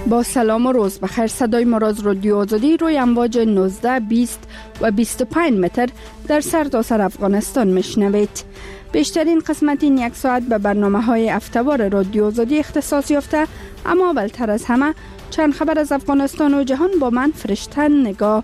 با سلام و روز بخیر. صدای مراز رادیو آزادی روی امواج 19، 20 و 25 متر در سرتاسر افغانستان میشنوید. بیشترین قسمت این یک ساعت به برنامه های هفته‌وار رادیو آزادی اختصاص یافته، اما اولتر از همه چند خبر از افغانستان و جهان با من فرشته نگاه.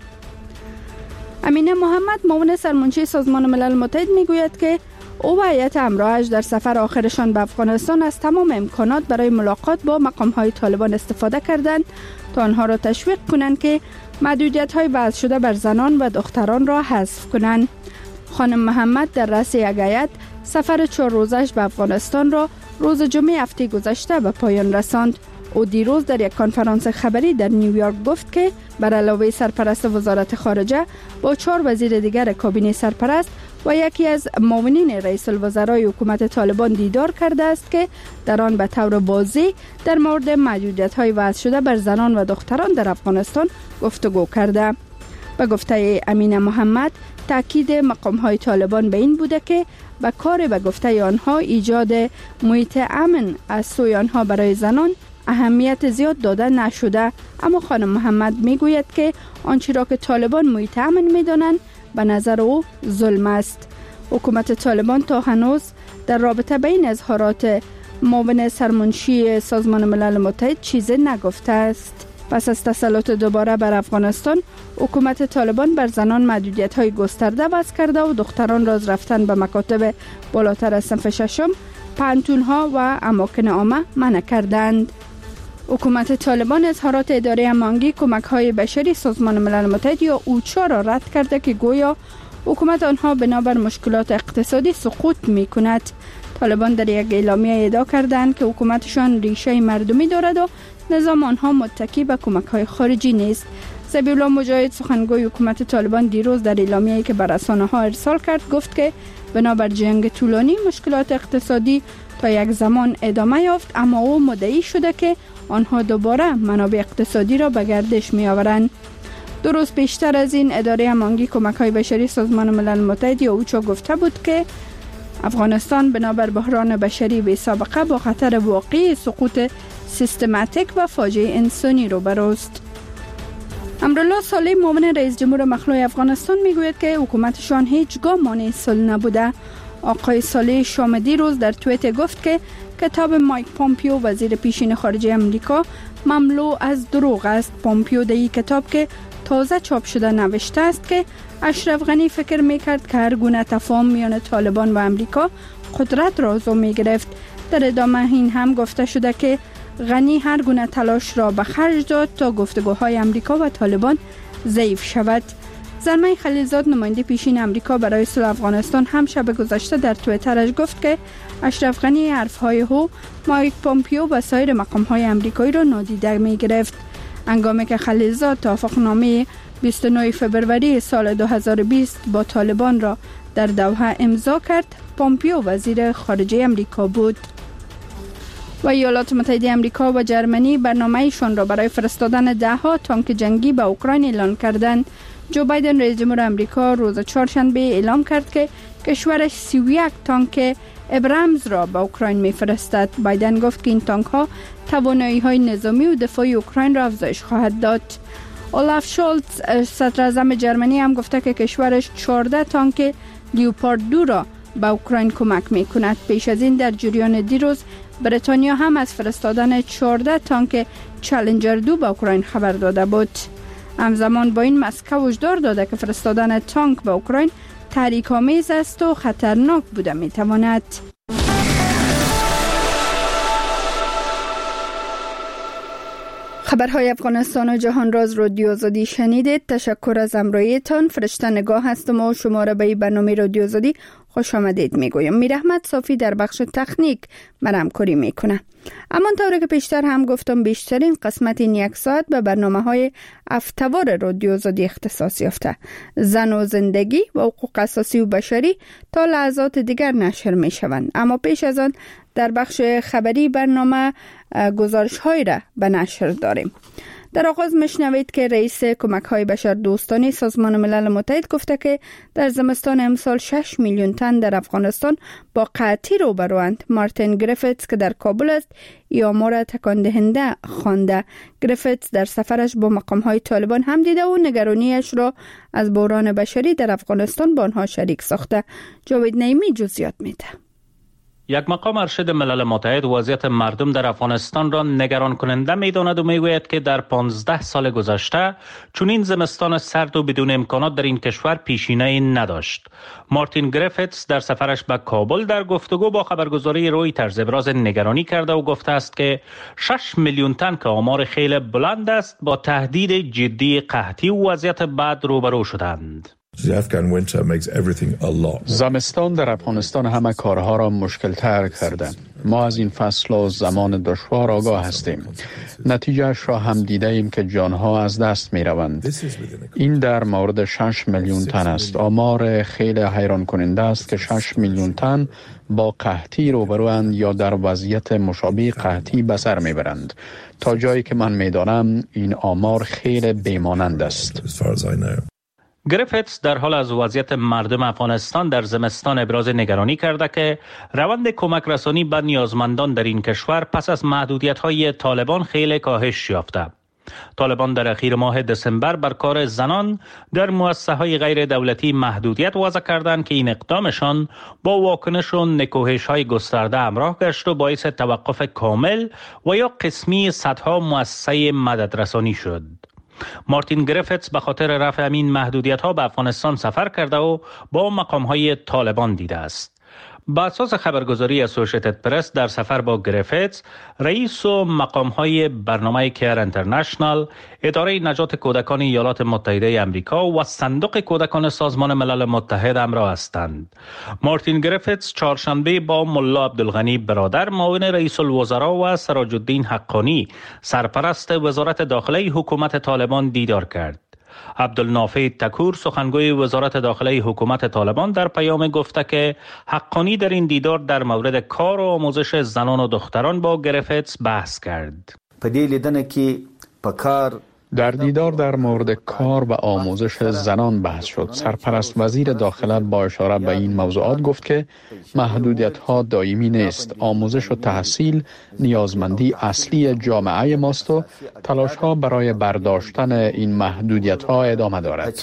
امینه محمد، معاون سرمنشی سازمان ملل متحد، میگوید که او و هیئت همراهش در سفر آخرشان به افغانستان از تمام امکانات برای ملاقات با مقام‌های طالبان استفاده کردند تا آنها را تشویق کنند که محدودیت‌های وضع شده بر زنان و دختران را حذف کنند. خانم محمد در رأس یک هیئت سفر 4 روزش به افغانستان را روز جمعه هفته گذشته به پایان رساند. او دیروز در یک کنفرانس خبری در نیویورک گفت که بر علاوه سرپرست وزارت خارجه با 4 وزیر دیگر کابینه سرپرست و یکی از معاونین رئیس الوزرای حکومت طالبان دیدار کرده است که در آن به طور واضح در مورد محدودیت‌های وضع شده بر زنان و دختران در افغانستان گفتگو کرده. به گفته امینه محمد، تاکید مقام‌های طالبان به این بوده که به کار به گفته آنها ایجاد محیط امن از سوی آنها برای زنان اهمیت زیاد داده نشده، اما خانم محمد میگوید که آنچه را که طالبان محیط امن می‌دانند به نظر او ظلم است. حکومت طالبان تا هنوز در رابطه با این اظهارات معاون سرمنشی سازمان ملل متحد چیزی نگفته است. پس از تسلط دوباره بر افغانستان، حکومت طالبان بر زنان محدودیت‌های گسترده وضع کرده و دختران را از رفتن به مکاتب بالاتر از صنف ششم، پانتون‌ها و اماکن عامه منع کردند. حکومت طالبان اظهارات اداره امانگی کمک‌های بشری سازمان ملل متحد یا اوچا را رد کرده که گویا حکومت آنها بنابر مشکلات اقتصادی سقوط می‌کند. طالبان در یک اعلامیه ادعا کردند که حکومتشان ریشه مردمی دارد و نظام آنها متکی به کمک‌های خارجی نیست. ذبیح الله مجاهد، سخنگوی حکومت طالبان، دیروز در اعلامیه‌ای که به رسانه‌ها ارسال کرد گفت که بنابر جنگ طولانی مشکلات اقتصادی تا یک زمان ادامه یافت، اما او مدعی شده که آنها دوباره منابع اقتصادی را به گردش می‌آورند. 2 روز پیشتر از این اداره امانگی کمک‌های بشری سازمان ملل متحد یا اوچا گفته بود که افغانستان بنابر بحران بشری بی سابقه با خطر واقعی سقوط سیستماتیک و فاجعه انسانی روبروست. امرالله صالح، معاون رئیس جمهور مخلوع افغانستان، میگوید که حکومتشان هیچگاه مانع صلح نبوده. آقای صالح شامدی روز در توییتر گفت که کتاب مایک پومپیو وزیر پیشین خارجه امریکا مملو از دروغ است. پومپیو در این کتاب که تازه چاپ شده نوشته است که اشرف غنی فکر میکرد که هر گونه تفاهم میان طالبان و امریکا قدرت را زو میگرفت. در ادامه این هم گفته شده که غنی هر گونه تلاش را به خرج داد تا گفتگوهای امریکا و طالبان ضعیف شود. زلمه خلیلزاد، نماینده پیشین امریکا برای صلح افغانستان، هم شب گذشته در توییترش گفت که اشرف غنی حرفهای او مایک پومپیو و سایر مقام‌های امریکایی را نادیده می‌گرفت. هنگامی که خلیلزاد توافقنامه 29 فبروری سال 2020 با طالبان را در دوحه امضا کرد، پومپیو وزیر خارجه امریکا بود. و ایالات متحده امریکا و جرمنی برنامه‌شان را برای فرستادن 10 تانک جنگی به اوکراین اعلان کردند. جو بایدن، رئیس جمهور امریکا، روز چهارشنبه اعلام کرد که کشورش 31 تانک ابرامز را به اوکراین می‌فرستد. بایدن گفت که این تانک‌ها توانایی‌های نظامی و دفاعی اوکراین را افزایش خواهد داد. اولاف شولتز، صدر اعظم جرمنی، هم گفته که کشورش 14 تانک لیوپارد 2 را به اوکراین کمک می‌کند. پیش از این در جریان دیروز بریتانیا هم از فرستادن 14 تانک چالنجر 2 به اوکراین خبر داده بود. همزمان با این مسکو هشدار داده که فرستادن تانک به اوکراین تحریک‌آمیز است و خطرناک بوده می‌تواند. خبرهای افغانستان و جهان راز رادیو آزادی شنیدید. تشکر از همراهیتان. فرشته نگاه هستم و شما را به برنامه رادیو آزادی خوش آمدید میگویم. میر احمد صافی در بخش تکنیک من همکاری میکنه. اما طوری که پیشتر هم گفتم، بیشترین قسمت این یک ساعت به برنامه‌های هفته‌وار رادیو آزادی اختصاص یافته. زن و زندگی و حقوق اساسی و بشری تا لحظات دیگر نشر میشوند. اما پیش از آن در بخش خبری برنامه گزارش‌هایی را به نشر داریم. در آغاز میشنوید که رئیس کمک‌های بشردوستانه سازمان ملل متحد گفته که در زمستان امسال 6 میلیون تن در افغانستان با قحطی روبروند. مارتین گریفتس که در کابل است این آمار را تکان دهنده خوانده. گریفتس در سفرش با مقام‌های طالبان هم دیده و نگرانیش را از بحران بشری در افغانستان با آنها شریک ساخته. جاوید نعیمی جزئیات میده. یک مقام ارشد ملل متحد وضعیت مردم در افغانستان را نگران کننده می‌داند و می‌گوید که در 15 سال گذشته چنین زمستان سرد و بدون امکانات در این کشور پیشینه‌ای نداشت. مارتین گریفتس در سفرش به کابل در گفتگو با خبرگزاری رویترز ابراز نگرانی کرده و گفته است که 6 میلیون تن که آمار خیلی بلند است با تهدید جدی قحطی و وضعیت بد روبرو شدند. زمستان در افغانستان همه کارها را مشکل تر کرده. ما از این فصل و زمان دشوار آگاه هستیم. نتیجهش را هم دیده ایم که جانها از دست می روند. این در مورد 6 میلیون تن است. آمار خیلی حیران کننده است که 6 میلیون تن با قحطی روبروند یا در وضعیت مشابه قحطی به سر می برند. تا جایی که من می دانم این آمار خیلی بی‌مانند است. گریفتس در حال از وضعیت مردم افغانستان در زمستان ابراز نگرانی کرده که روند کمک رسانی به نیازمندان در این کشور پس از محدودیت‌های طالبان خیلی کاهش یافته. طالبان در اخیر ماه دسامبر بر کار زنان در مؤسسه‌های غیر دولتی محدودیت وضع کردند که این اقدامشان با واکنش و نکوهش‌های گسترده همراه گشت و باعث توقف کامل و یا قسمی صدها مؤسسه مددرسانی شد. مارتین گریفتس به خاطر رفع این محدودیت‌ها به افغانستان سفر کرده و با مقام‌های طالبان دیده است. با اساس خبرگزاری اسوسییتد پرس در سفر با گریفتس، رئیس و مقام‌های برنامه کیر انترنشنال، اداره نجات کودکان ایالات متحده آمریکا و صندوق کودکان سازمان ملل متحد همراه هستند. مارتین گریفتس چهارشنبه با ملا عبدالغنی برادر معاون رئیس الوزراء و سراج الدین حقانی سرپرست وزارت داخله حکومت طالبان دیدار کرد. عبدالنافع تکور سخنگوی وزارت داخله حکومت طالبان در پیام گفته که حقانی در این دیدار در مورد کار و آموزش زنان و دختران با گریفتس بحث کرد. در دیدار در مورد کار و آموزش زنان بحث شد. سرپرست وزیر داخله با اشاره به این موضوعات گفت که محدودیت‌ها دائمی نیست. آموزش و تحصیل نیازمندی اصلی جامعه ماست و تلاش‌ها برای برداشتن این محدودیت‌ها ادامه دارد.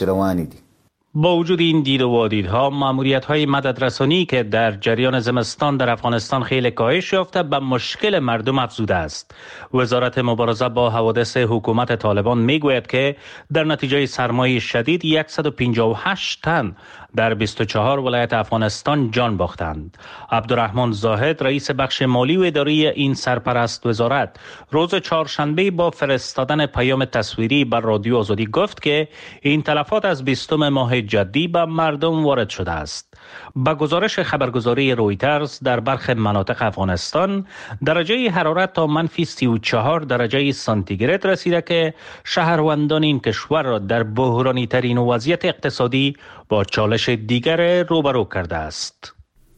با وجود این دید و وادیدها، ماموریت‌های مددرسانی که در جریان زمستان در افغانستان خیلی کاهش یافته به مشکل مردم افزوده است. وزارت مبارزه با حوادث حکومت طالبان میگوید که در نتیجه سرمای شدید 158 تن در 24 ولایت افغانستان جان باختند. عبدالرحمن زاهد رئیس بخش مالی و اداری این سرپرست وزارت روز چهارشنبه با فرستادن پیام تصویری بر رادیو آزادی گفت که این تلفات از 20 ماه جدی به مردم وارد شده است. با گزارش خبرگزاری رویترز در برخی مناطق افغانستان درجه حرارت تا منفی 34 درجه سانتیگراد رسیده که شهروندان این کشور را در بحرانی ترین وضعیت اقتصادی با چالش دیگر روبرو کرده است.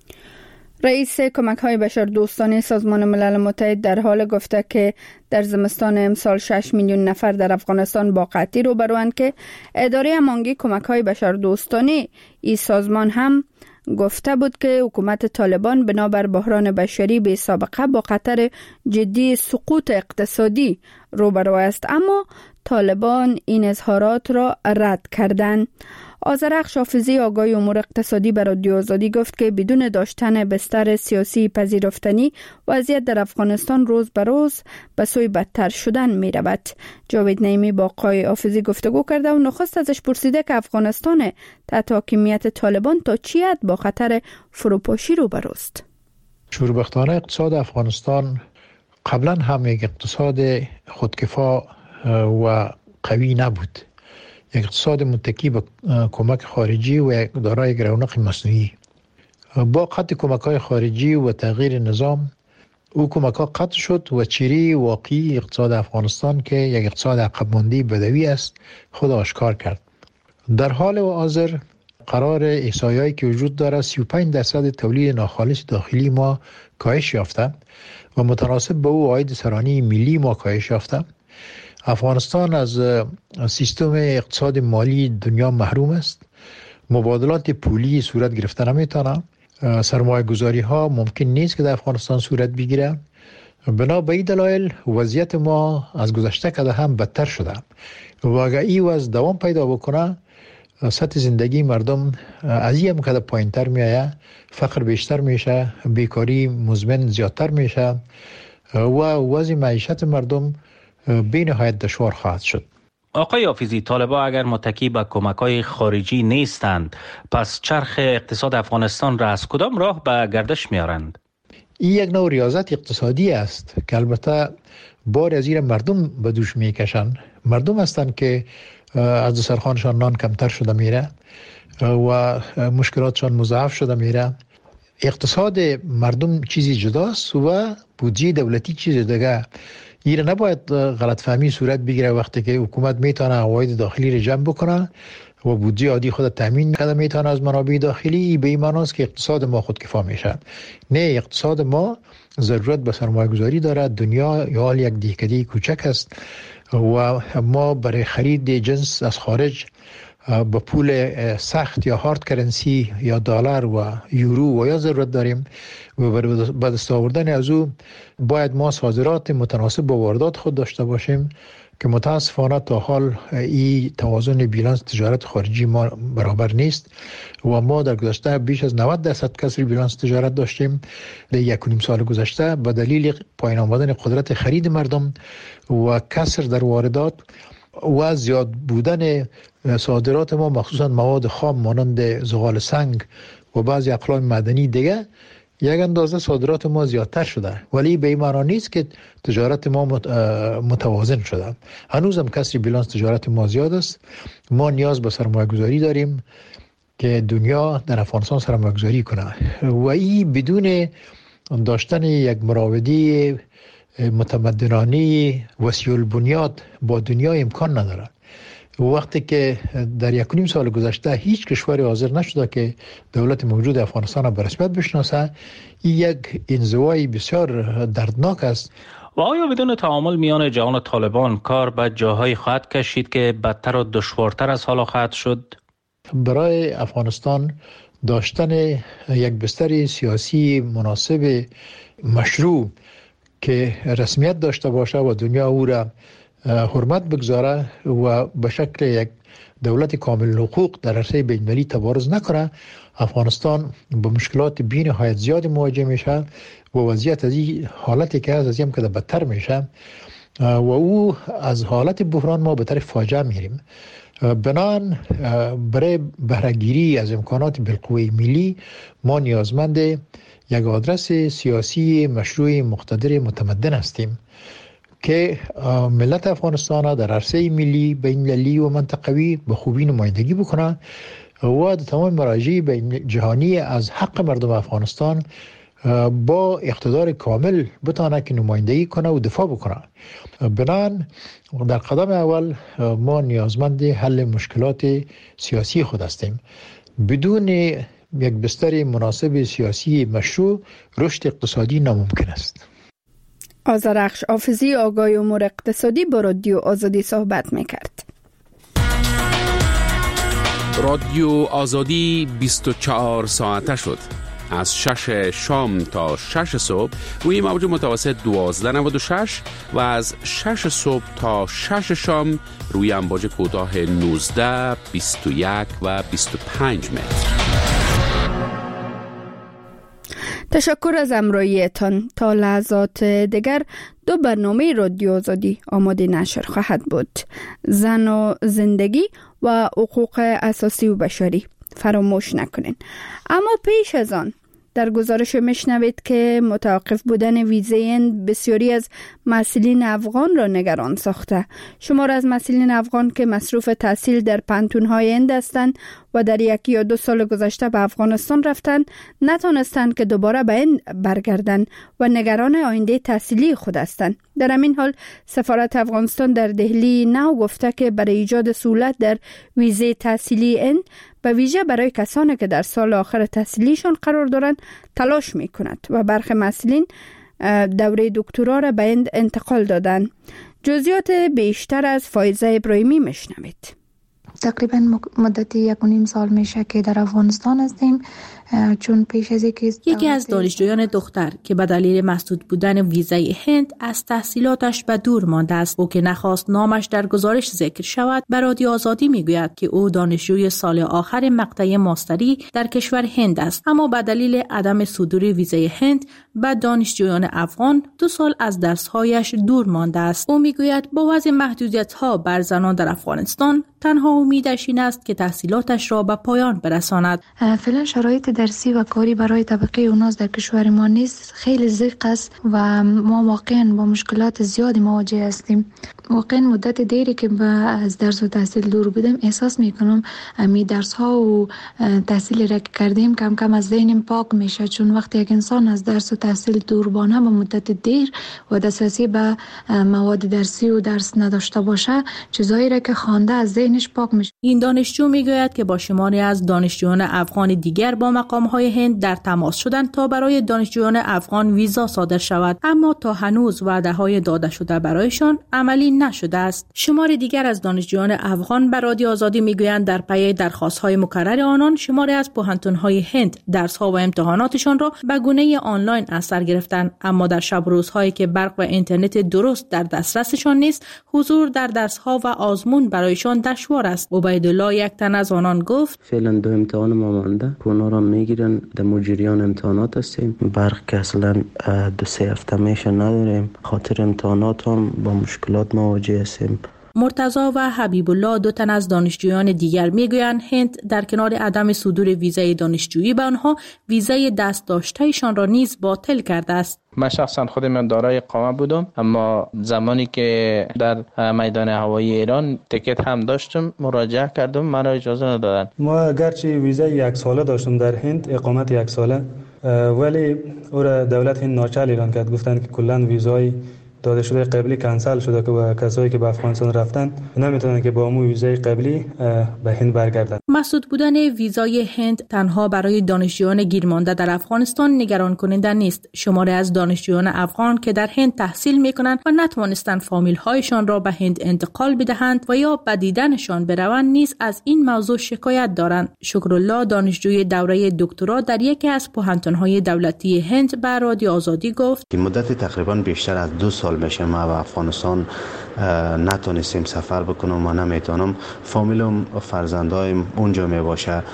رئیس کمک‌های بشردوستانه سازمان ملل متحد در حال گفته که در زمستان امسال 6 میلیون نفر در افغانستان با قحطی روبروند که اداره هماهنگی کمک‌های بشردوستانه این سازمان هم گفته بود که حکومت طالبان بنابر بحران بشری بی سابقه با خطر جدی سقوط اقتصادی روبرو است، اما طالبان این اظهارات را رد کردند. آذرخش حافظی آگاهی امور اقتصادی بر رادیو آزادی گفت که بدون داشتن بستر سیاسی پذیرفتنی وضعیت در افغانستان روز به روز به سوی بدتر شدن می رود. جاوید نعیمی با آقای حافظی گفتگو کرده و نخست ازش پرسیده که افغانستان تحت حاکمیت طالبان تا چی حد با خطر فروپاشی روبروست. شوربختانه اقتصاد افغانستان قبلا هم یک اقتصاد خودکفا و قوی نبود. یک اقتصاد متکی به کمک خارجی و دارای رونق مصنوعی. با قطع کمک‌های خارجی و تغییر نظام او کمک‌ها قطع شد و چیره واقعی اقتصاد افغانستان که یک اقتصاد عقب مانده بدوی است خود آشکار کرد. در حال حاضر قرار احصایه‌ای که وجود دارد 35% تولید ناخالص داخلی ما کاهش یافته و متناسب با او عاید سرانه ملی ما کاهش یافته. افغانستان از سیستم اقتصاد مالی دنیا محروم است. مبادلات پولی صورت گرفته نمیتونه. سرمایه گذاری ها ممکن نیست که در افغانستان صورت بگیره. بنا به این دلایل وضعیت ما از گذشته کده هم بدتر شده و اگر این وضع دوام پیدا بکنه سطح زندگی مردم از این هم کده پایین تر میایه، فقر بیشتر میشه، بیکاری مزمن زیادتر میشه و وضع معیشت مردم بی نهایت دشوار خواهد شد. آقای حافظی، طالبان اگر متکی به کمک‌های خارجی نیستند، پس چرخ اقتصاد افغانستان را از کدام راه به گردش میارند؟ این یک نوع ریاضت اقتصادی است که البته بار از این مردم به دوش میکشند. مردم هستند که از دسترخوانشان نان کمتر شده میره و مشکلاتشان مضاعف شده میره. اقتصاد مردم چیزی جداست و بودجه دولتی چیز دیگه. این نباید غلط فهمی صورت بگیره وقتی که حکومت میتونه عواید داخلی را جمع بکنه و بودجه عادی خود تامین کنه میتونه از منابع داخلی، به این معنی است که اقتصاد ما خودکفا میشه. نه، اقتصاد ما ضرورت به سرمایه گذاری داره. دنیا یا حال یک دهکده کوچک است و ما برای خرید جنس از خارج با پول سخت یا هارد کرنسی یا دلار و یورو و یا ضرورت داریم و به دست آوردن از او باید ما صادرات متناسب با واردات خود داشته باشیم که متاسفانه تا حال این توازن بیلانس تجارت خارجی ما برابر نیست و ما در گذشته بیش از 90% کسر بیلانس تجارت داشتیم در 1.5 سال گذشته به دلیل پایین آمدن قدرت خرید مردم و کسر در واردات و زیاد بودن صادرات ما مخصوصا مواد خام مانند زغال سنگ و بعضی اقلام معدنی دیگه. یک اندازه صادرات ما زیادتر شده ولی به این معنی نیست که تجارت ما متوازن شده. هنوز هم کسری بیلانس تجارت ما زیاد است. ما نیاز به سرمایه گذاری داریم که دنیا در افغانستان سرمایه گذاری کنه و این بدون داشتن یک مراودی متمدنانه وسیع البنیاد با دنیا امکان نداره. وقتی که در 1.5 سال گذشته هیچ کشوری حاضر نشده که دولت موجود افغانستان را به رسمیت بشناسه، این یک انزوای بسیار دردناک است. و آیا بدون تعامل میان جهان و طالبان کار به جاهای خواهد کشید که بدتر و دشوارتر از حالا خواهد شد؟ برای افغانستان داشتن یک بستر سیاسی مناسب مشروع که رسمیت داشته باشه و دنیا او را حرمت بگذاره و به شکل یک دولت کامل حقوق در عرصه بین‌المللی تبارز نکنه، افغانستان با مشکلات بی نهایت زیاد مواجه میشه و وضعیت از این حالتی که از این که بدتر میشه و او از حالت بحران ما به طرف فاجعه میریم. بنان برای بهره‌گیری از امکانات بالقوه ملی ما نیازمند یک آدرس سیاسی مشروع مقتدر متمدن هستیم که ملت افغانستان در عرصه ملی، بین‌المللی و منطقوی به خوبی نمایندگی بکنه و تمام مراجع جهانی از حق مردم افغانستان با اقتدار کامل بتونه که نمایندگی کنه و دفاع بکنه. بنان در قدم اول ما نیازمند حل مشکلات سیاسی خود هستیم. بدون یک بستر مناسب سیاسی مشروع رشد اقتصادی ناممکن است. آذرخش حافظی، آگاه امور اقتصادی، با رادیو آزادی صحبت میکرد. رادیو آزادی 24 ساعته شد. از 6 شام تا 6 صبح روی موج متوسط 1296 و از 6 صبح تا 6 شام روی امواج کوتاه 19، 21 و 25 متر. تشکر از همراهیتان. تا لحظات دیگر 2 برنامه رادیو آزادی آماده نشر خواهد بود: زن و زندگی و حقوق اساسی و بشری. فراموش نکنین. اما پیش از آن در گزارش میشنوید که متوقف بودن ویزه هند بسیاری از محصلین افغان را نگران ساخته. شمار از محصلین افغان که مصروف تحصیل در پانتون‌های هند هستند و در 1 یا 2 سال گذشته به افغانستان رفتند نتانستند که دوباره به هند برگردند و نگران آینده تحصیلی خود هستند. در همین حال سفارت افغانستان در دهلی نو گفته که برای ایجاد سهولت در ویزه تحصیلی هند به ویژه برای کسانی که در سال آخر تحصیلیشان قرار دارند تلاش می کند و برخی محصلین دوره دکترا را به هند انتقال دادند. جزئیات بیشتر از فایزه ابراهیمی میشنوید. تقریبا مدتی 1.5 سال میشه که در افغانستان هستیم، چون پیش از یکی از دانشجویان دختر که به دلیل مسدود بودن ویزای هند از تحصیلاتش به دور مانده است و که نخواست نامش در گزارش ذکر شود، به رادیو آزادی میگوید که او دانشجوی سال آخر مقطع ماستری در کشور هند است، اما به دلیل عدم صدور ویزای هند به دانشجویان افغان 2 سال از درس‌هایش دور مانده است. او میگوید با وضع محدودیت‌ها بر زنان در افغانستان تنها امیدش این است که تحصیلاتش را به پایان برساند. فعلا شرایط درسی و کاری برای طبقه اوناس در کشور ما نیست، خیلی ضیق است و ما واقعا با مشکلات زیادی مواجه هستیم. واقعا مدت دیری که از درس و تحصیل دور بودم احساس میکنم می درس ها و تحصیلی را که کردیم کم کم از ذهنم پاک میشه، چون وقتی یک انسان از درس و تحصیل دور بانه به مدت دیر و دسترسی به مواد درسی و درس نداشته باشه، چیزایی را که خوانده از ذهنش پاک میشه. این دانشجو میگوید که با شماری از دانشجویان افغان دیگر با مقامهای هند در تماس شدند تا برای دانشجویان افغان ویزا صادر شود، اما تا هنوز وعده‌های داده شده برایشان عملی نشده است. شمار دیگر از دانشجویان افغان به رادیو آزادی میگویند در پی درخواست‌های مکرر آنان شماری از پوهنتون‌های هند درس‌ها و امتحاناتشان را به گونه آنلاین از سر گرفتند، اما در شب روزهایی که برق و اینترنت درست در دسترسشان نیست، حضور در درس‌ها و آزمون برایشان دشوار است. عبیدالله یک تن از آنان گفت: فعلا 2 امتحان ما مانده، اونا را میگیرن، در مجریان امتحانات هستیم، برق که اصلا 2-3 هفته میشه نداریم، خاطر امتحانات هم با مشکلات مواجه هستیم. مرتضی و حبیب الله 2 تن از دانشجویان دیگر میگویند هند در کنار عدم صدور ویزای دانشجویی به آنها ویزای دست داشتهشان را نیز باطل کرده است. من شخصا خودم دارای اقامه بودم، اما زمانی که در میدان هوایی ایران تیکت هم داشتم مراجعه کردم، من را اجازه ندادن. ما اگرچه ویزای 1 ساله داشتم در هند، اقامت 1 ساله، ولی او را دولت هند ناچار اعلان کرد، گفتند که کلا ویزای داده شده قبلی کنسل شده که کسایی که به افغانستان رفتن نمیتونن که با مو ویزای قبلی به هند برگردن. مسدود بودن ویزای هند تنها برای دانشجویان گیرمانده در افغانستان نگران کننده نیست. شماری از دانشجویان افغان که در هند تحصیل میکنند و نتوانستند فامیل هایشان را به هند انتقال بدهند و یا به دیدنشان بروند نیز از این موضوع شکایت دارند. شکرالله دانشجوی دوره دکترا در یکی از پوهنتون‌های دولتی هند به رادیو آزادی گفت: که مدت تقریبا بیشتر از 2 سال میشه ما به افغانستان نتونستیم سفر بکنم و نمیتونم. فامیلم و فرزندایم اونجا میباشه.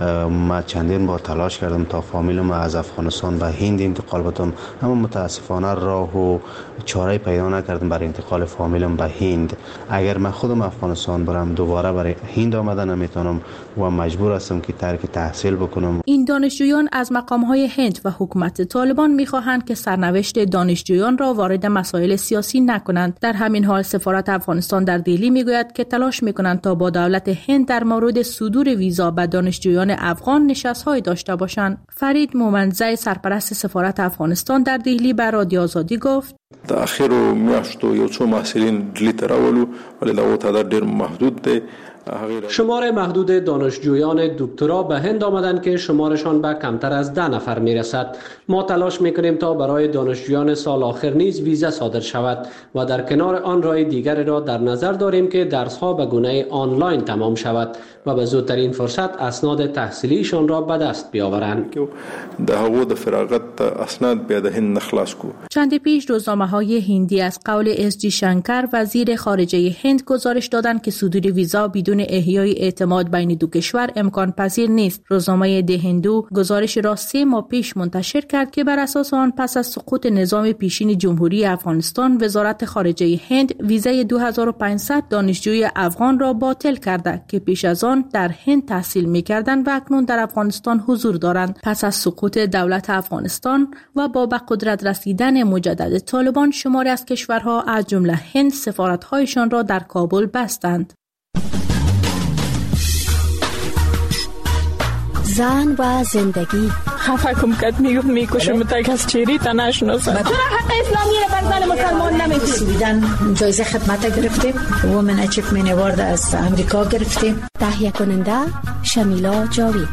ما چندین بار تلاش کردم تا فامیلم از افغانستان به هند انتقال بدم، اما متاسفانه راه و چاره پیدا نکردم برای انتقال فامیلم به هند. اگر من خودم افغانستان برم دوباره برای هند آمدن نمیتونم و مجبور هستم که ترک تحصیل بکنم. این دانشجویان از مقام‌های هند و حکومت طالبان می‌خواهند که سرنوشت دانشجویان را وارد مسائل سیاسی نکنند. در همین حال سفارت افغانستان در دهلی میگوید که تلاش می‌کنند تا با دولت هند در مورد صدور ویزا به دانشجویان افغان نشست‌های داشته باشند. فرید مومنزی سرپرست سفارت افغانستان در دهلی به رادیو آزادی گفت: د اخیرو میاشتو یو څو محصلین دلی تراولو ولی دا تعداد ډیر محدود دی. شمار محدود دانشجویان دکترا به هند آمدند که شمارشان به کمتر از 10 نفر میرسد. ما تلاش میکنیم تا برای دانشجویان سال آخر نیز ویزا صادر شود و در کنار آن راه دیگری را در نظر داریم که درس‌ها به گونه آنلاین تمام شود و به زودترین فرصت اسناد تحصیلیشان را به دست بیاورند. د فراغت اسناد به د هند نخلاص کو. چند پیش روزنامه‌های هندی از قول اس جی شنکر وزیر خارجه هند گزارش دادند که صدور ویزا بدون احیای اعتماد بین دو کشور امکان پذیر نیست. روزنامه ده هندو گزارش را 3 ماه پیش منتشر کرد که بر اساس آن پس از سقوط نظام پیشین جمهوری افغانستان وزارت خارجه هند ویزای 2500 دانشجوی افغان را باطل کرده که پیش از آن در هند تحصیل می‌کردند و اکنون در افغانستان حضور دارند. پس از سقوط دولت افغانستان و با به قدرت رسیدن مجدد طالبان شماری از کشورها از جمله هند سفارت‌هایشان را در کابل بستند. زن و زندگی خفه کد میکشم تا کس چیری تا نشناسم. چرا حق اسلامی را بر زن مسلمان نمیدید؟ سویدن جایزه خدمت گرفتیم، وومن اچیومنت اوارد از امریکا گرفتیم. تهیه کننده شمیلا جاوید.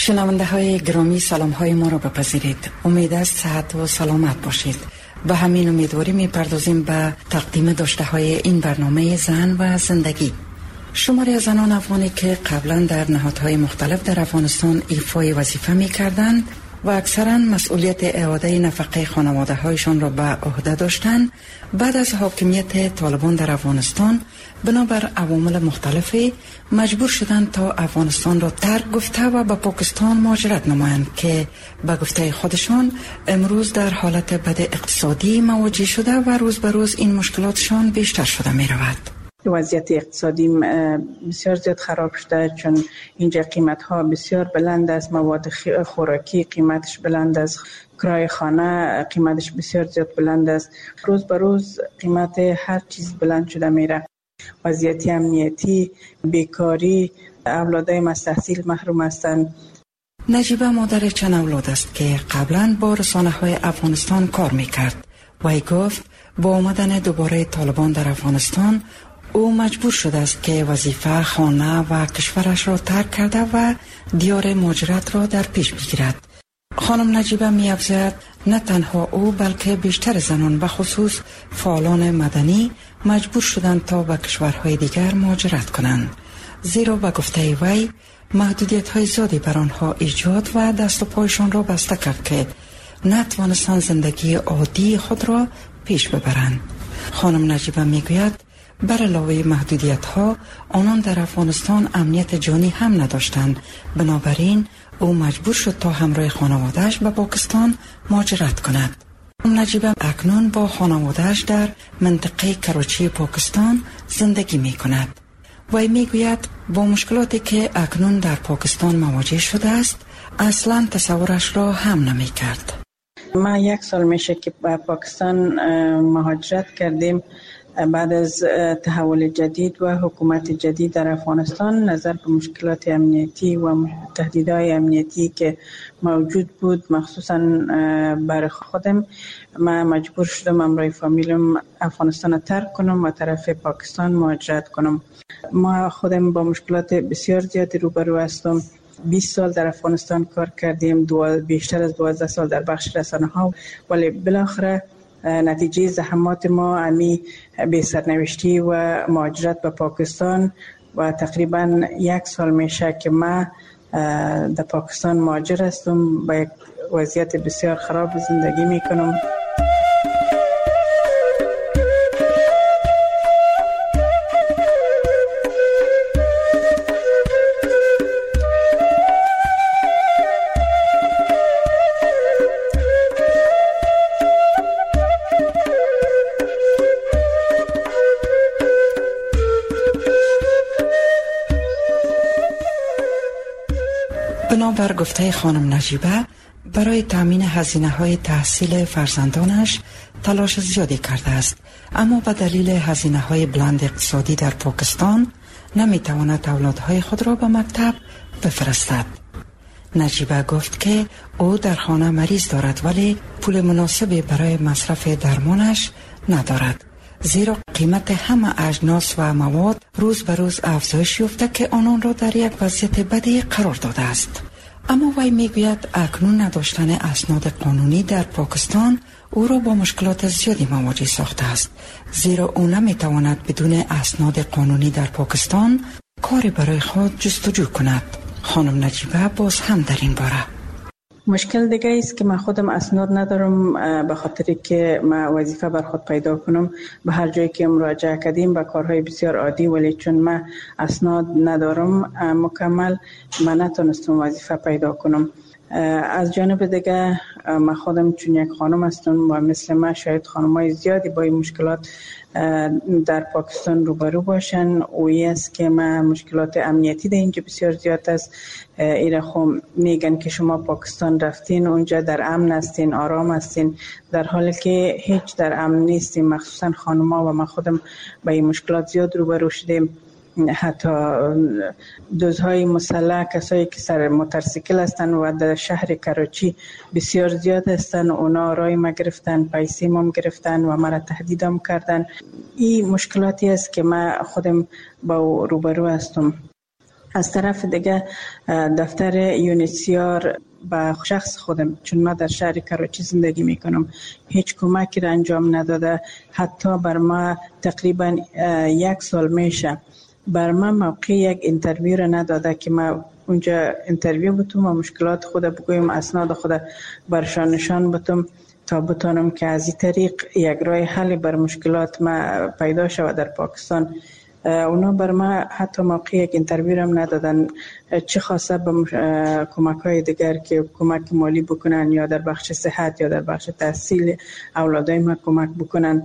شنونده های گرامی، سلام های ما را بپذیرید. امید است صحت و سلامت باشید. به همین امیدواری می پردازیم به تقدیم داشته های این برنامه زن و زندگی. شماری از زنان افغانی که قبلا در نهادهای مختلف در افغانستان ایفای وظیفه می کردند و اکثرا مسئولیت اعاده نفقه خانواده هایشان را به عهده داشتند، بعد از حاکمیت طالبان در افغانستان بنابر عوامل مختلفی مجبور شدند تا افغانستان را ترک گفته و به پاکستان مهاجرت نمایند که به گفته خودشان امروز در حالت بد اقتصادی مواجه شده و روز به روز این مشکلاتشان بیشتر شده می رود. وضعیت اقتصادی بسیار زیاد خراب شده، چون اینجا قیمت ها بسیار بلند است، مواد خوراکی قیمتش بلند است، کرایه خانه قیمتش بسیار زیاد بلند است، روز به روز قیمت هر چیز بلند شده میره. وضعیت امنیتی، بیکاری، اولادای مستحصیل محروم هستند. نجیبه مادر چند اولاد است که قبلا با رسانه های افغانستان کار میکرد. وی گفت با آمدن دوباره طالبان در افغانستان او مجبور شده است که وظیفه، خانه و کشورش را ترک کرده و دیار مهاجرت را در پیش بگیرد. خانم نجیبه می افزاید نه تنها او بلکه بیشتر زنان به خصوص فعالان مدنی مجبور شدند تا به کشورهای دیگر مهاجرت کنند، زیرا به گفته وی محدودیت های زیادی بر آنها ایجاد و دست و پایشان را بسته کرد که نتوانستند زندگی عادی خود را پیش ببرند. خانم نجیبه می گوید بر علاوه محدودیت ها آنان در افغانستان امنیت جانی هم نداشتند، بنابراین او مجبور شد تا همراه خانواده‌اش به پاکستان مهاجرت کند. نجیبه اکنون با خانواده‌اش در منطقه کراچی پاکستان زندگی می کند. وی می گوید با مشکلاتی که اکنون در پاکستان مواجه شده است اصلا تصورش را هم نمی کرد. ما 1 سال میشه که به پاکستان مهاجرت کردیم. بعد از تحول جدید و حکومت جدید در افغانستان، نظر به مشکلات امنیتی و تهدیدهای امنیتی که موجود بود، مخصوصا برای خودم، من مجبور شدم همراه فامیلم افغانستان را ترک کنم و طرف پاکستان مهاجرت کنم. ما خودم با مشکلات بسیار زیادی روبرو هستم. 20 سال در افغانستان کار کردیم، بیشتر از 12 سال در بخش رسانه ها، ولی بالاخره نتیجه زحمات ما امی به سرنوشتی و مهاجرت به پاکستان و تقریبا 1 سال میشه که ما در پاکستان مهاجر هستم. با یک وضعیت بسیار خراب زندگی میکنم. بنابر گفته خانم نجیبه برای تامین هزینه های تحصیل فرزندانش تلاش زیادی کرده است، اما به دلیل هزینه های بلند اقتصادی در پاکستان نمیتواند اولادهای خود را به مکتب بفرستد. نجیبه گفت که او در خانه مریض دارد ولی پول مناسبی برای مصرف درمانش ندارد، زیرا قیمت همه اجناس و مواد روز به روز افزایش یافته که آنان را در یک وضعیت بدی قرار داده است. اما وی میگوید اکنون نداشتن اسناد قانونی در پاکستان او را با مشکلات زیادی مواجه ساخته است، زیرا او نمیتواند بدون اسناد قانونی در پاکستان کاری برای خود جستجو کند. خانم نجیبه باز هم در این باره مشکل دیگه است که من خودم اسناد ندارم، به خاطری که من وظیفه بر خود پیدا کنم. به هر جایی که مراجعه کردیم به کارهای بسیار عادی، ولی چون من اسناد ندارم مکمل، من نتونستم وظیفه پیدا کنم. از جانب دیگه من خودم چون یک خانم هستم و مثل من شاید خانمای زیادی با این مشکلات در پاکستان روبرو باشن. اویی است که من مشکلات امنیتی در اینجا بسیار زیاد است. ایره خب میگن که شما پاکستان رفتین، اونجا در امن هستین، آرام هستین، در حالی که هیچ در امن نیستیم. مخصوصا خانم‌ها و من خودم با این مشکلات زیاد روبرو شدیم. حتی دزدهای مسلح، کسایی که سر موتورسیکل هستن و در شهر کراچی بسیار زیاد هستن، اونا رای ما گرفتن، پیسه ما گرفتن و مرا تهدیدم کردن. این مشکلاتی است که من خودم با روبرو هستم. از طرف دیگه دفتر یونیسیار به شخص خودم، چون من در شهر کراچی زندگی میکنم، هیچ کمکی را انجام نداده. حتی بر ما تقریبا 1 سال میشه بر ما موقع یک اینترویو را نداده که ما اونجا اینترویو بتوم و مشکلات خود بگویم، اسناد خود برشان نشان بتوم تا بتونم که از این طریق یک راه حل بر مشکلات ما پیدا شود در پاکستان. اونا بر ما حتی موقع یک اینترویو هم ندادن، چه خاصه به کمک های دیگر که کمک مالی بکنن یا در بخش صحت یا در بخش تحصیل اولادای ما کمک بکنن.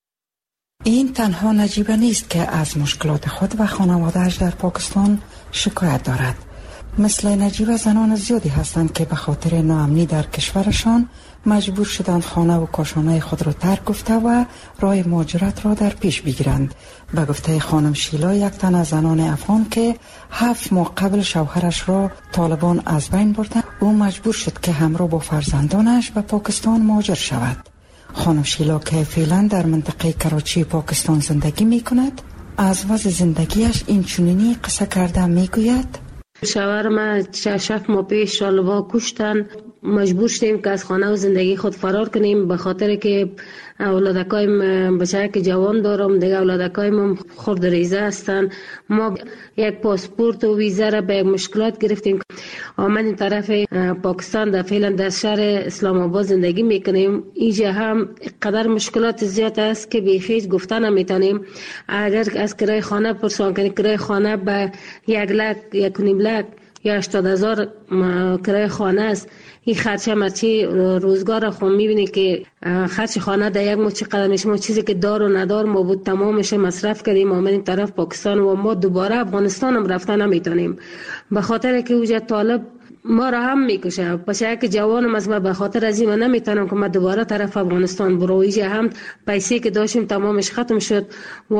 این تنها نجیبه نیست که از مشکلات خود و خانواده‌اش در پاکستان شکایت دارد. مثل نجیبه زنان زیادی هستند که به خاطر ناامنی در کشورشان مجبور شدند خانه و کاشانه خود را ترک گفته و راه مهاجرت را در پیش بگیرند. به گفته خانم شیلا، یک تن از زنان افغان که 7 ماه قبل شوهرش را طالبان از بین بردند، او مجبور شد که همراه با فرزندانش به پاکستان مهاجر شود. خانم شیلا که فعلا در منطقه کراچی پاکستان زندگی می کند، از وضع زندگیش این چنینی قصه کرده می گوید: شوهر ما 6 ماه پیش طالبان کشتن، مجبور شدیم که از خانه و زندگی خود فرار کنیم به خاطر که اولادکایم بچه که جوان دارم، دیگه اولادکایم خرد ریزه هستن. ما یک پاسپورت و ویزا را به مشکلات گرفتیم. آمدیم طرف پاکستان، در فعلا در شهر اسلام آباد زندگی میکنیم. اینجا هم قدر مشکلات زیاد است که بیخیج گفتن نمیتونیم. اگر از کرایه خانه پرسان کنیم، کرایه خانه به 1 لک 1.5 لک یا 80,000 کرایه خانه است. این خرچه مرچی روزگار خود میبینی که خرچ خانه در یک ماه چقدر میشه. ما چیزی که دار و ندار ما بود تمامش مصرف کردیم، آمدیم طرف پاکستان و ما دوباره افغانستان هم رفتن نمیتونیم به خاطر که اوجه طالب ما را هم میکشه. بچه که جوانم از ما به خاطر از این من نمیتونم که ما دوباره طرف افغانستان برو. اینجا هم پیسه که داشتیم تمامش ختم شد و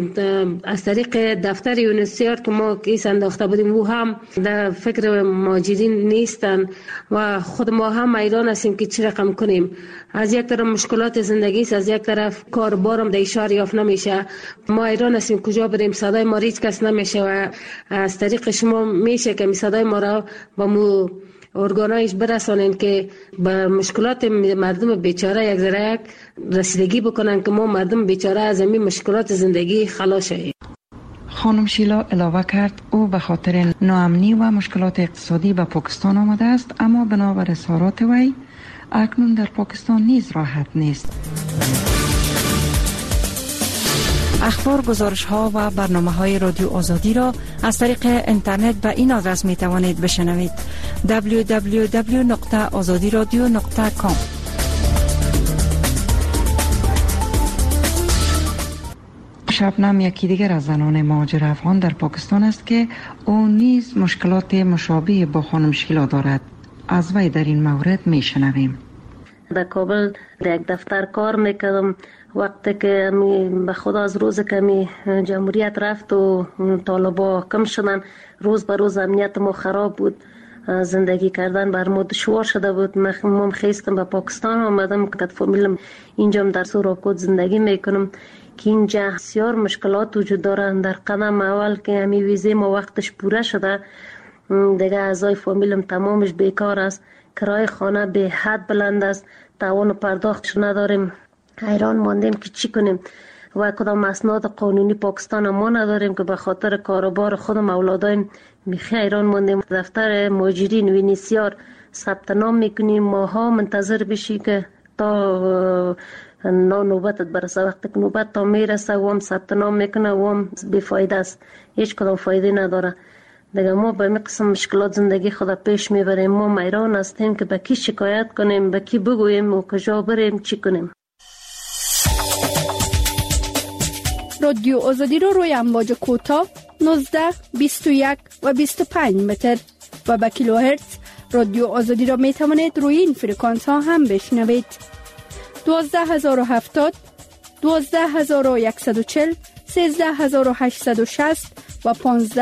از طریق دفتر یونیسیار که ما کیس انداخته بودیم او هم در فکر مهاجرین نیستن و خود ما هم ایران هستیم که چی رقم کنیم. از یک طرف مشکلات زندگی است، از یک طرف کاربارم در شهر یافت نمیشه. ما ایران هستیم کجا بریم؟ صدای ما هیچ کس نمیشه و از طریق شما میشه که صدای ما را با مو ارگانایش برسانین که به مشکلات مردم بیچاره یک ذره رسیدگی بکنن که ما مردم بیچاره از این مشکلات زندگی خلاص شیم. خانم شیلا علاوه کرد او به خاطر ناامنی و مشکلات اقتصادی به پاکستان آمده است، اما بنابر اظهارات وی اکنون در پاکستان نیز راحت نیست. اخبار، گزارش ها و برنامه های رادیو آزادی را از طریق اینترنت به این آدرس می توانید بشنوید: www.azadiradio.com. شبنم یکی دیگر از زنان مهاجر افغان در پاکستان است که او نیز مشکلات مشابه با خانم شیلا دارد. از وی در این مورد می شنویم. در کابل در یک دفتر کار میکردم. وقتی که به خدا از روز که جمهوریت رفت و طالبا کم شدن، روز به روز امنیت ما خراب بود، زندگی کردن بر ما دشوار شده بود. من خیستم به پاکستان آمدم که فامیلم اینجا در سوراکوت زندگی میکنم که اینجا بسیار مشکلات وجود دارن. در قدم اول که همی ویزه ما وقتش پوره شده، دیگه اعضای فامیلم تمامش بیکار است، کرایه خانه به حد بلند است، توان پرداختش نداریم. حیران ماندیم که چی کنیم و کدام اسناد قانونی پاکستان ما نداریم که به خاطر کاروبار خودم اولادایم میخی حیران ماندیم. دفتر مهاجرین وینیسیار ثبت نام میکنیم، ماها منتظر بشی که تا نوبتت برسه. وقتی که نوبت تا میرسه و هم ثبت نام میکنه و هم بیفایده است، هیچ کدام فایده نداره. دیگه ما به این قسم مشکلات زندگی خود پیش میبریم. ما حیران هستیم که به کی شکایت کنیم، به کی بگوییم و کجا بریم، چی کنیم. رادیو آزادی رو روی امواج کوتاه 19, 21 و 25 متر و به کیلوهرتز رادیو آزادی را می توانید روی این فرکانس ها هم بشنوید. 12070 12140 13860 و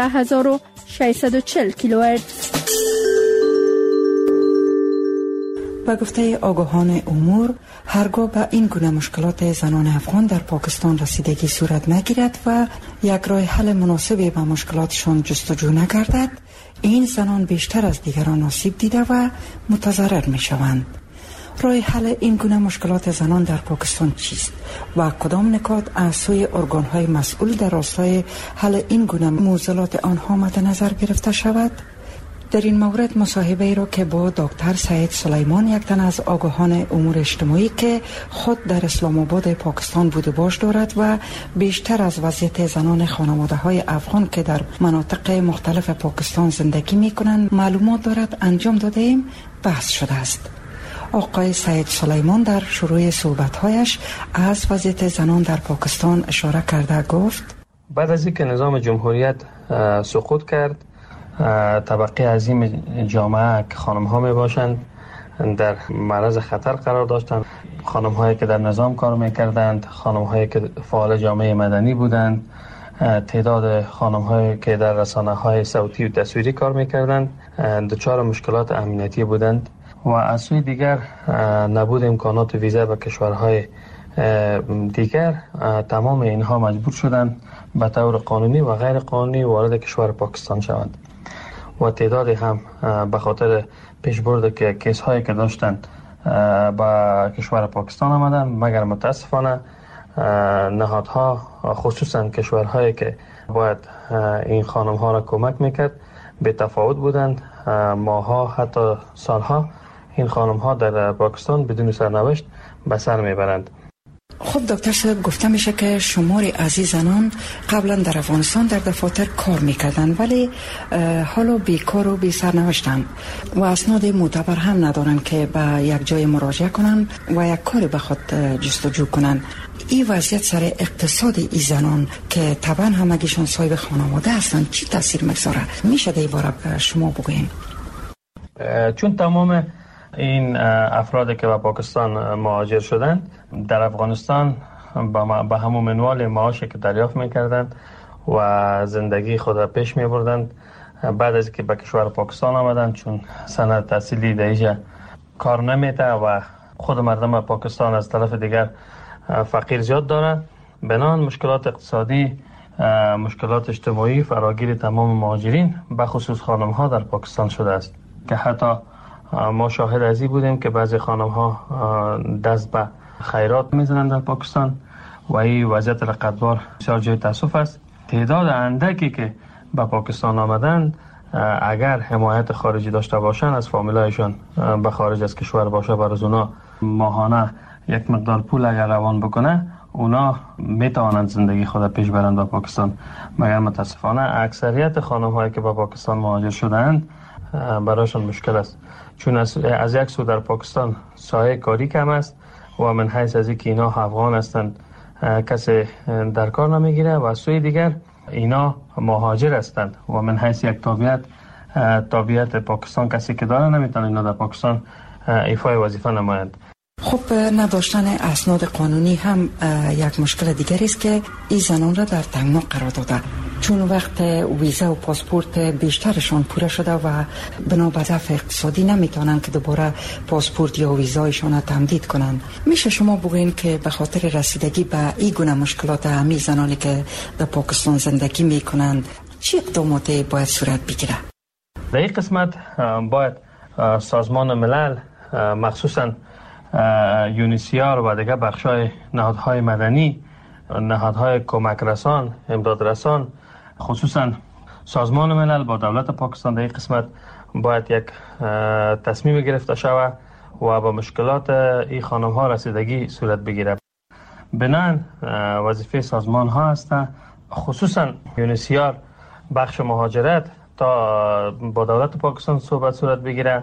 15640 کیلوهرتز. به گفته آگاهان امور، هرگاه به این گونه مشکلات زنان افغان در پاکستان رسیدگی صورت نگیرد و یک راه حل مناسبی به مشکلاتشان جستجو نگردد، این زنان بیشتر از دیگران آسیب دیده و متضرر می شوند. راه حل این گونه مشکلات زنان در پاکستان چیست و کدام نکات از سوی ارگان‌های مسئول در راستای حل این گونه معضلات آنها مد نظر گرفته شود؟ در این مورد مصاحبه ای را که با دکتر سعید سلیمان، یک تن از آگاهان امور اجتماعی که خود در اسلام آباد پاکستان بود و باش دارد و بیشتر از وضعیت زنان خانواده های افغان که در مناطق مختلف پاکستان زندگی می کنند معلومات دارد، انجام داده ایم بحث شده است. آقای سعید سلیمان در شروع صحبت‌هایش از وضعیت زنان در پاکستان اشاره کرده گفت: بعد از اینکه نظام جمهوریت سقوط کرد، طبقه عظیم جامعه که خانم ها می باشند در معرض خطر قرار داشتند. خانم هایی که در نظام کار می کردند، خانم هایی که فعال جامعه مدنی بودند، تعداد خانم هایی که در رسانه های صوتی و تصویری کار می کردند دچار مشکلات امنیتی بودند و از سوی دیگر نبود امکانات ویزا به کشورهای دیگر، تمام اینها مجبور شدند به طور قانونی و غیر قانونی وارد کشور پاکستان شوند و تعدادی هم به خاطر پیشبرد که کیس هایی که داشتند به کشور پاکستان آمدند، مگر متاسفانه نهادها، خصوصا کشورهایی که باید این خانم ها را کمک میکرد، به تفاوت بودند. ماها حتی سالها این خانم ها در پاکستان بدون سرنوشت به سر میبرند. خب دکتر صاحب، گفته میشه که شماری از زنان قبلا در افغانستان در دفاتر کار میکردن ولی حالا بیکار و بی سرنوشتن و اسناد معتبر هم ندارن که به یک جای مراجعه کنن و یک کاری به خود جستجو کنن. این وضعیت سر اقتصاد این زنان که طبعا همگیشون صاحب خانواده هستن چی تاثیر میگذاره؟ میشه در این باره شما بگوین؟ چون تمام این افرادی که به پاکستان مهاجر شدند در افغانستان به همون منوال معاشی که دریافت میکردند و زندگی خود را پیش میبردند، بعد از که به کشور پاکستان آمدند، چون سند تحصیلی در اینجا کار نمیده و خود مردم پاکستان از طرف دیگر فقیر زیاد دارند، بنان مشکلات اقتصادی، مشکلات اجتماعی فراگیر تمام مهاجرین به خصوص خانم ها در پاکستان شده است که حتی ما شاهد از این بودیم که بعضی خانم ها دست به خیرات میزنند در پاکستان و این وضعیت رقتبار بسیار جای تاسف است. تعداد اندکی که به پاکستان آمدند اگر حمایت خارجی داشته باشند، از فامیلایشان به خارج از کشور باشه، برای اونا ماهانه یک مقدار پول اگر روان بکنه، اونا میتوانند زندگی خود پیش برند به پاکستان. مگر متاسفانه اکثریت خانم هایی که به پاکستان مهاجر شدند برایشان مشکل است، چون از یک سو در پاکستان سایه کاری کم است و من حیث از اینکه اینا افغان هستند کسی در کار نمیگیره و از سوی دیگر اینا مهاجر هستند و من حیث یک طبیعت پاکستان کسی که داره نمیتونه اینا در پاکستان ایفای وظیفه نمایند. خب نداشتن اسناد قانونی هم یک مشکل دیگری است که این زنان را در تنگنا قرار داده، چون وقت ویزا و پاسپورت بیشترشان پوره شده و بنا به ضعف اقتصادی نمیتونن که دوباره پاسپورت یا ویزایشان را تمدید کنن. میشه شما بگوین که به خاطر رسیدگی به این گونه مشکلات همین زنانی که در پاکستان زندگی میکنند چه اقداماتی باید صورت بگیره؟ در این قسمت باید سازمان ملل، مخصوصا یونیسیار و دیگر بخشای نهادهای مدنی، نهادهای کمک رسان، امداد رسان، خصوصا سازمان ملل با دولت پاکستان در این قسمت باید یک تصمیم گرفته شود و با مشکلات این خانم ها رسیدگی صورت بگیره. بنان وظیفه سازمان ها است، خصوصا یونیسیار بخش مهاجرت، تا با دولت پاکستان صورت بگیره،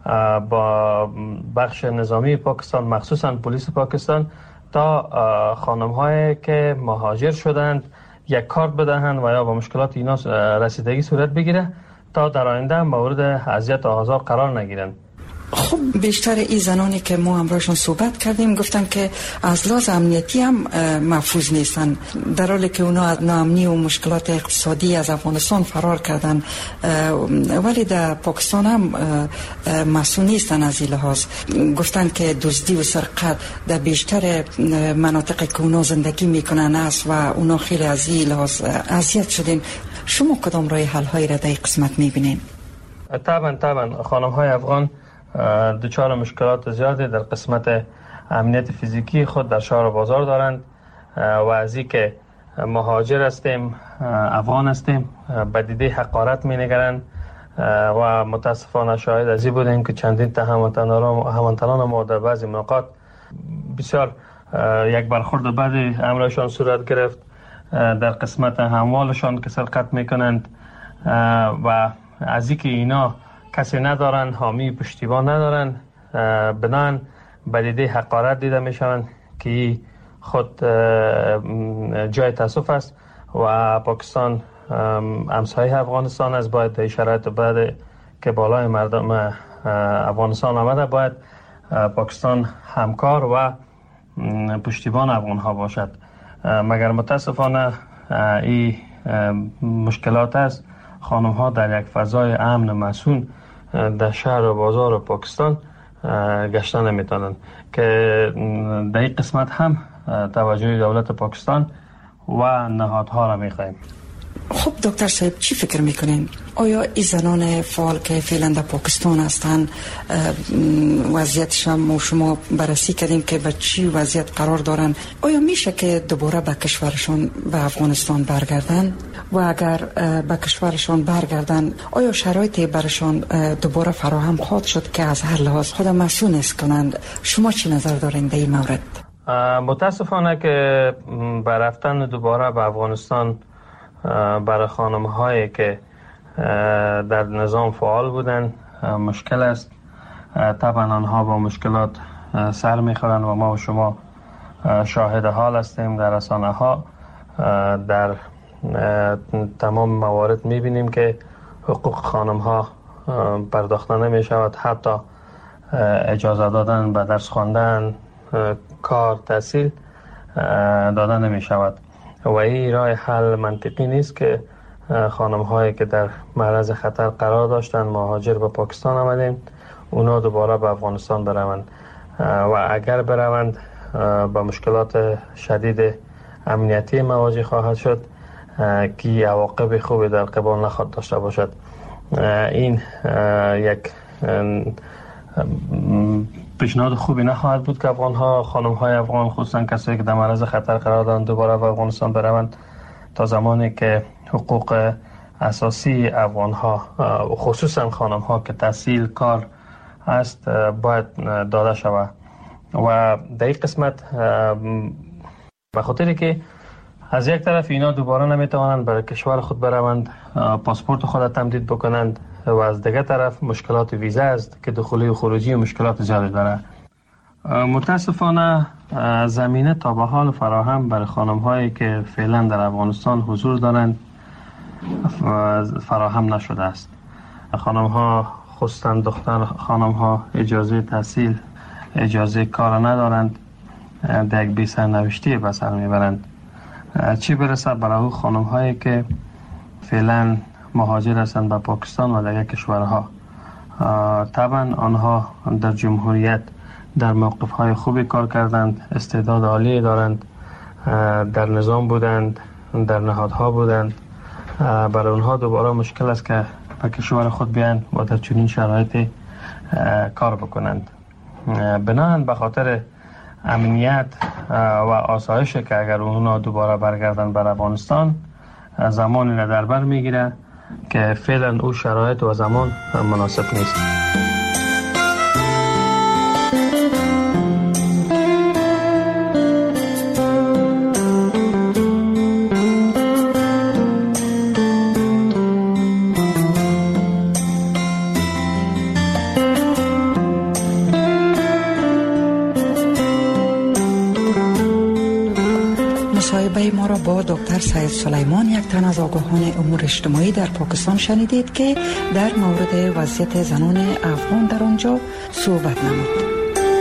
با بخش نظامی پاکستان مخصوصا پلیس پاکستان، تا خانم هایی که مهاجر شدند یک کارت بدهند و یا با مشکلات اینا رسیدگی صورت بگیره تا در آینده مورد اذیت و آزار قرار نگیرند. خب بیشتر این زنانی که ما همراهشون صحبت کردیم گفتن که از لحاظ امنیتی هم محفوظ نیستن، در حالی که اونا از ناامنی و مشکلات اقتصادی از افغانستان فرار کردن، ولی در پاکستان هم مسئول نیستن. از این لحاظ گفتن که دزدی و سرقت در بیشتر مناطقی که اونا زندگی میکنن است و اونا خیلی از این لحاظ اذیت شدیم. شما کدام راه حل هایی را در این قسمت میبینین؟ طبعا خانم های افغان دچار مشکلات زیادی در قسمت امنیت فیزیکی خود در شهر و بازار دارند و از این که مهاجر هستیم، افغان هستیم، به دیده حقارت می نگرند و متاسفانه شاهد از این بودیم که چندین تا هموطنان ما در بعضی مواقع بسیار یک برخورد بعدی امرایشان صورت گرفت در قسمت اموالشان که سرقت میکنند و از اینکه اینا کسی ندارن، حامی پشتیبان ندارن، بنان به دیده حقارت دیده میشوند که خود جای تاسف است و پاکستان همسایه افغانستان است. باید در شرایط بعد که بالای مردم افغانستان آمده باید پاکستان همکار و پشتیبان افغان ها باشد، مگر متاسفانه این مشکلات است. خانم ها در یک فضای امن مسئول در شهر و بازار پاکستان گشتن نمیتونن که در این قسمت هم توجه دولت پاکستان و نهادها را میخواهیم. خب دکتر صاحب چی فکر میکنین؟ آیا این زنان فعال که فعلا در پاکستان هستن وضعیتشان شما بررسی کردیم که به چی وضعیت قرار دارن، آیا میشه که دوباره به کشورشان به افغانستان برگردن و اگر به کشورشان برگردن آیا شرایطی برشان دوباره فراهم خواهد شد که از هر لحاظ خود مسئول نیست کنند؟ شما چی نظر دارین در این مورد؟ متاسفانه که برفتن دوباره به افغانستان برای خانم هایی که در نظام فعال بودن مشکل است. طبعا آنها با مشکلات سر میخورند و ما و شما شاهد حال هستیم در رسانه ها. در تمام موارد میبینیم که حقوق خانم ها پرداخته نمی شود، حتی اجازه دادن به درس خواندن، کار، تحصیل داده نمی شود و این راه حل منطقی نیست که خانم هایی که در معرض خطر قرار داشتن مهاجر به پاکستان آمدیم اونا دوباره به افغانستان بروند و اگر بروند با مشکلات شدید امنیتی مواجه خواهد شد که عواقب خوبی در قبال نخواهد داشته باشد. این یک پیشنهاد خوبی نخواهد بود که خانم های افغان خصوصا کسایی که در معرض خطر قرار دارند دوباره به افغانستان بروند تا زمانی که حقوق اساسی افغان ها خصوصا خانم ها که تحصیل کار است باید داده شود. و در این قسمت به خاطری که از یک طرف اینا دوباره نمیتوانند برای کشور خود بروند، پاسپورت خود تمدید بکنند و از دیگر طرف مشکلات ویزا است که دخولی و خروجی و مشکلات زیادی داره. متاسفانه زمینه تا به حال فراهم برای خانم هایی که فعلا در افغانستان حضور دارند فراهم نشده است. خانم ها خصوصا دختر خانم ها اجازه تحصیل، اجازه کار ندارند، در یک بی سرنوشتی به سر میبرند، چی برسه برای خانم هایی که فعلا مهاجر هستند به پاکستان و دیگر کشورها. طبعا آنها در جمهوریت در موقف های خوبی کار کردند، استعداد عالی دارند، در نظام بودند، در نهادها بودند. برای آنها دوباره مشکل است که به کشور خود بیان و در چنین شرایطی کار بکنند. بنابراین به خاطر امنیت و آسایش که اگر اونها دوباره برگردن به افغانستان زمانی را در بر میگیره که فعلا او شرایط و زمان مناسب نیست. مصاحبه ما را با دکتر سید سلیمان، یک تن از آگاهان امور اجتماعی در پاکستان شنیدید که در مورد وضعیت زنان افغان در آنجا صحبت نمود.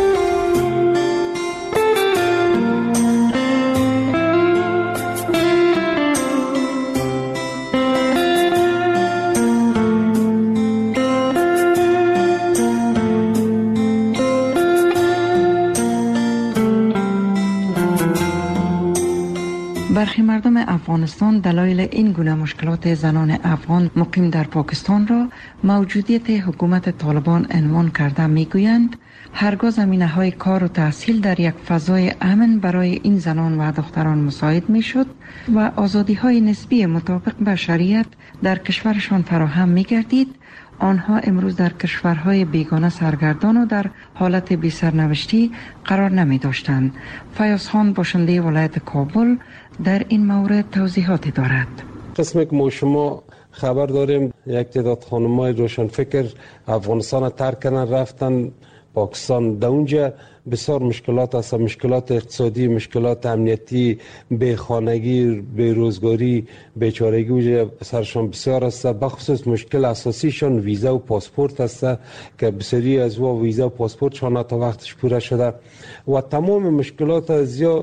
برخی مردم افغانستان دلایل این گونه مشکلات زنان افغان مقیم در پاکستان را موجودیت حکومت طالبان عنوان کرده میگویند هرگاه زمینه‌های کار و تحصیل در یک فضای امن برای این زنان و دختران مساعد میشد و آزادی‌های نسبی مطابق با شریعت در کشورشان فراهم می‌گردید، آنها امروز در کشورهای بیگانه سرگردان و در حالت بی سرنوشتی قرار نمی داشتند. فیاض خان باشنده ولایت کابل در این مورد توضیحاتی دارد. قسمی که ما شما خبر داریم یک تعداد خانم‌های روشنفکر افغانستان ترک کردن رفتن پاکستان. در اونجا بسیار مشکلات است، مشکلات اقتصادی، مشکلات امنیتی، بیخانگی، بیروزگاری، بیچارگی اونجا سرشان بسیار است. بخصوص مشکل اساسیشان ویزا و پاسپورت است که بسیاری از ویزا و پاسپورتشان تا وقتش پوره شده و تمام مشکلات زیاد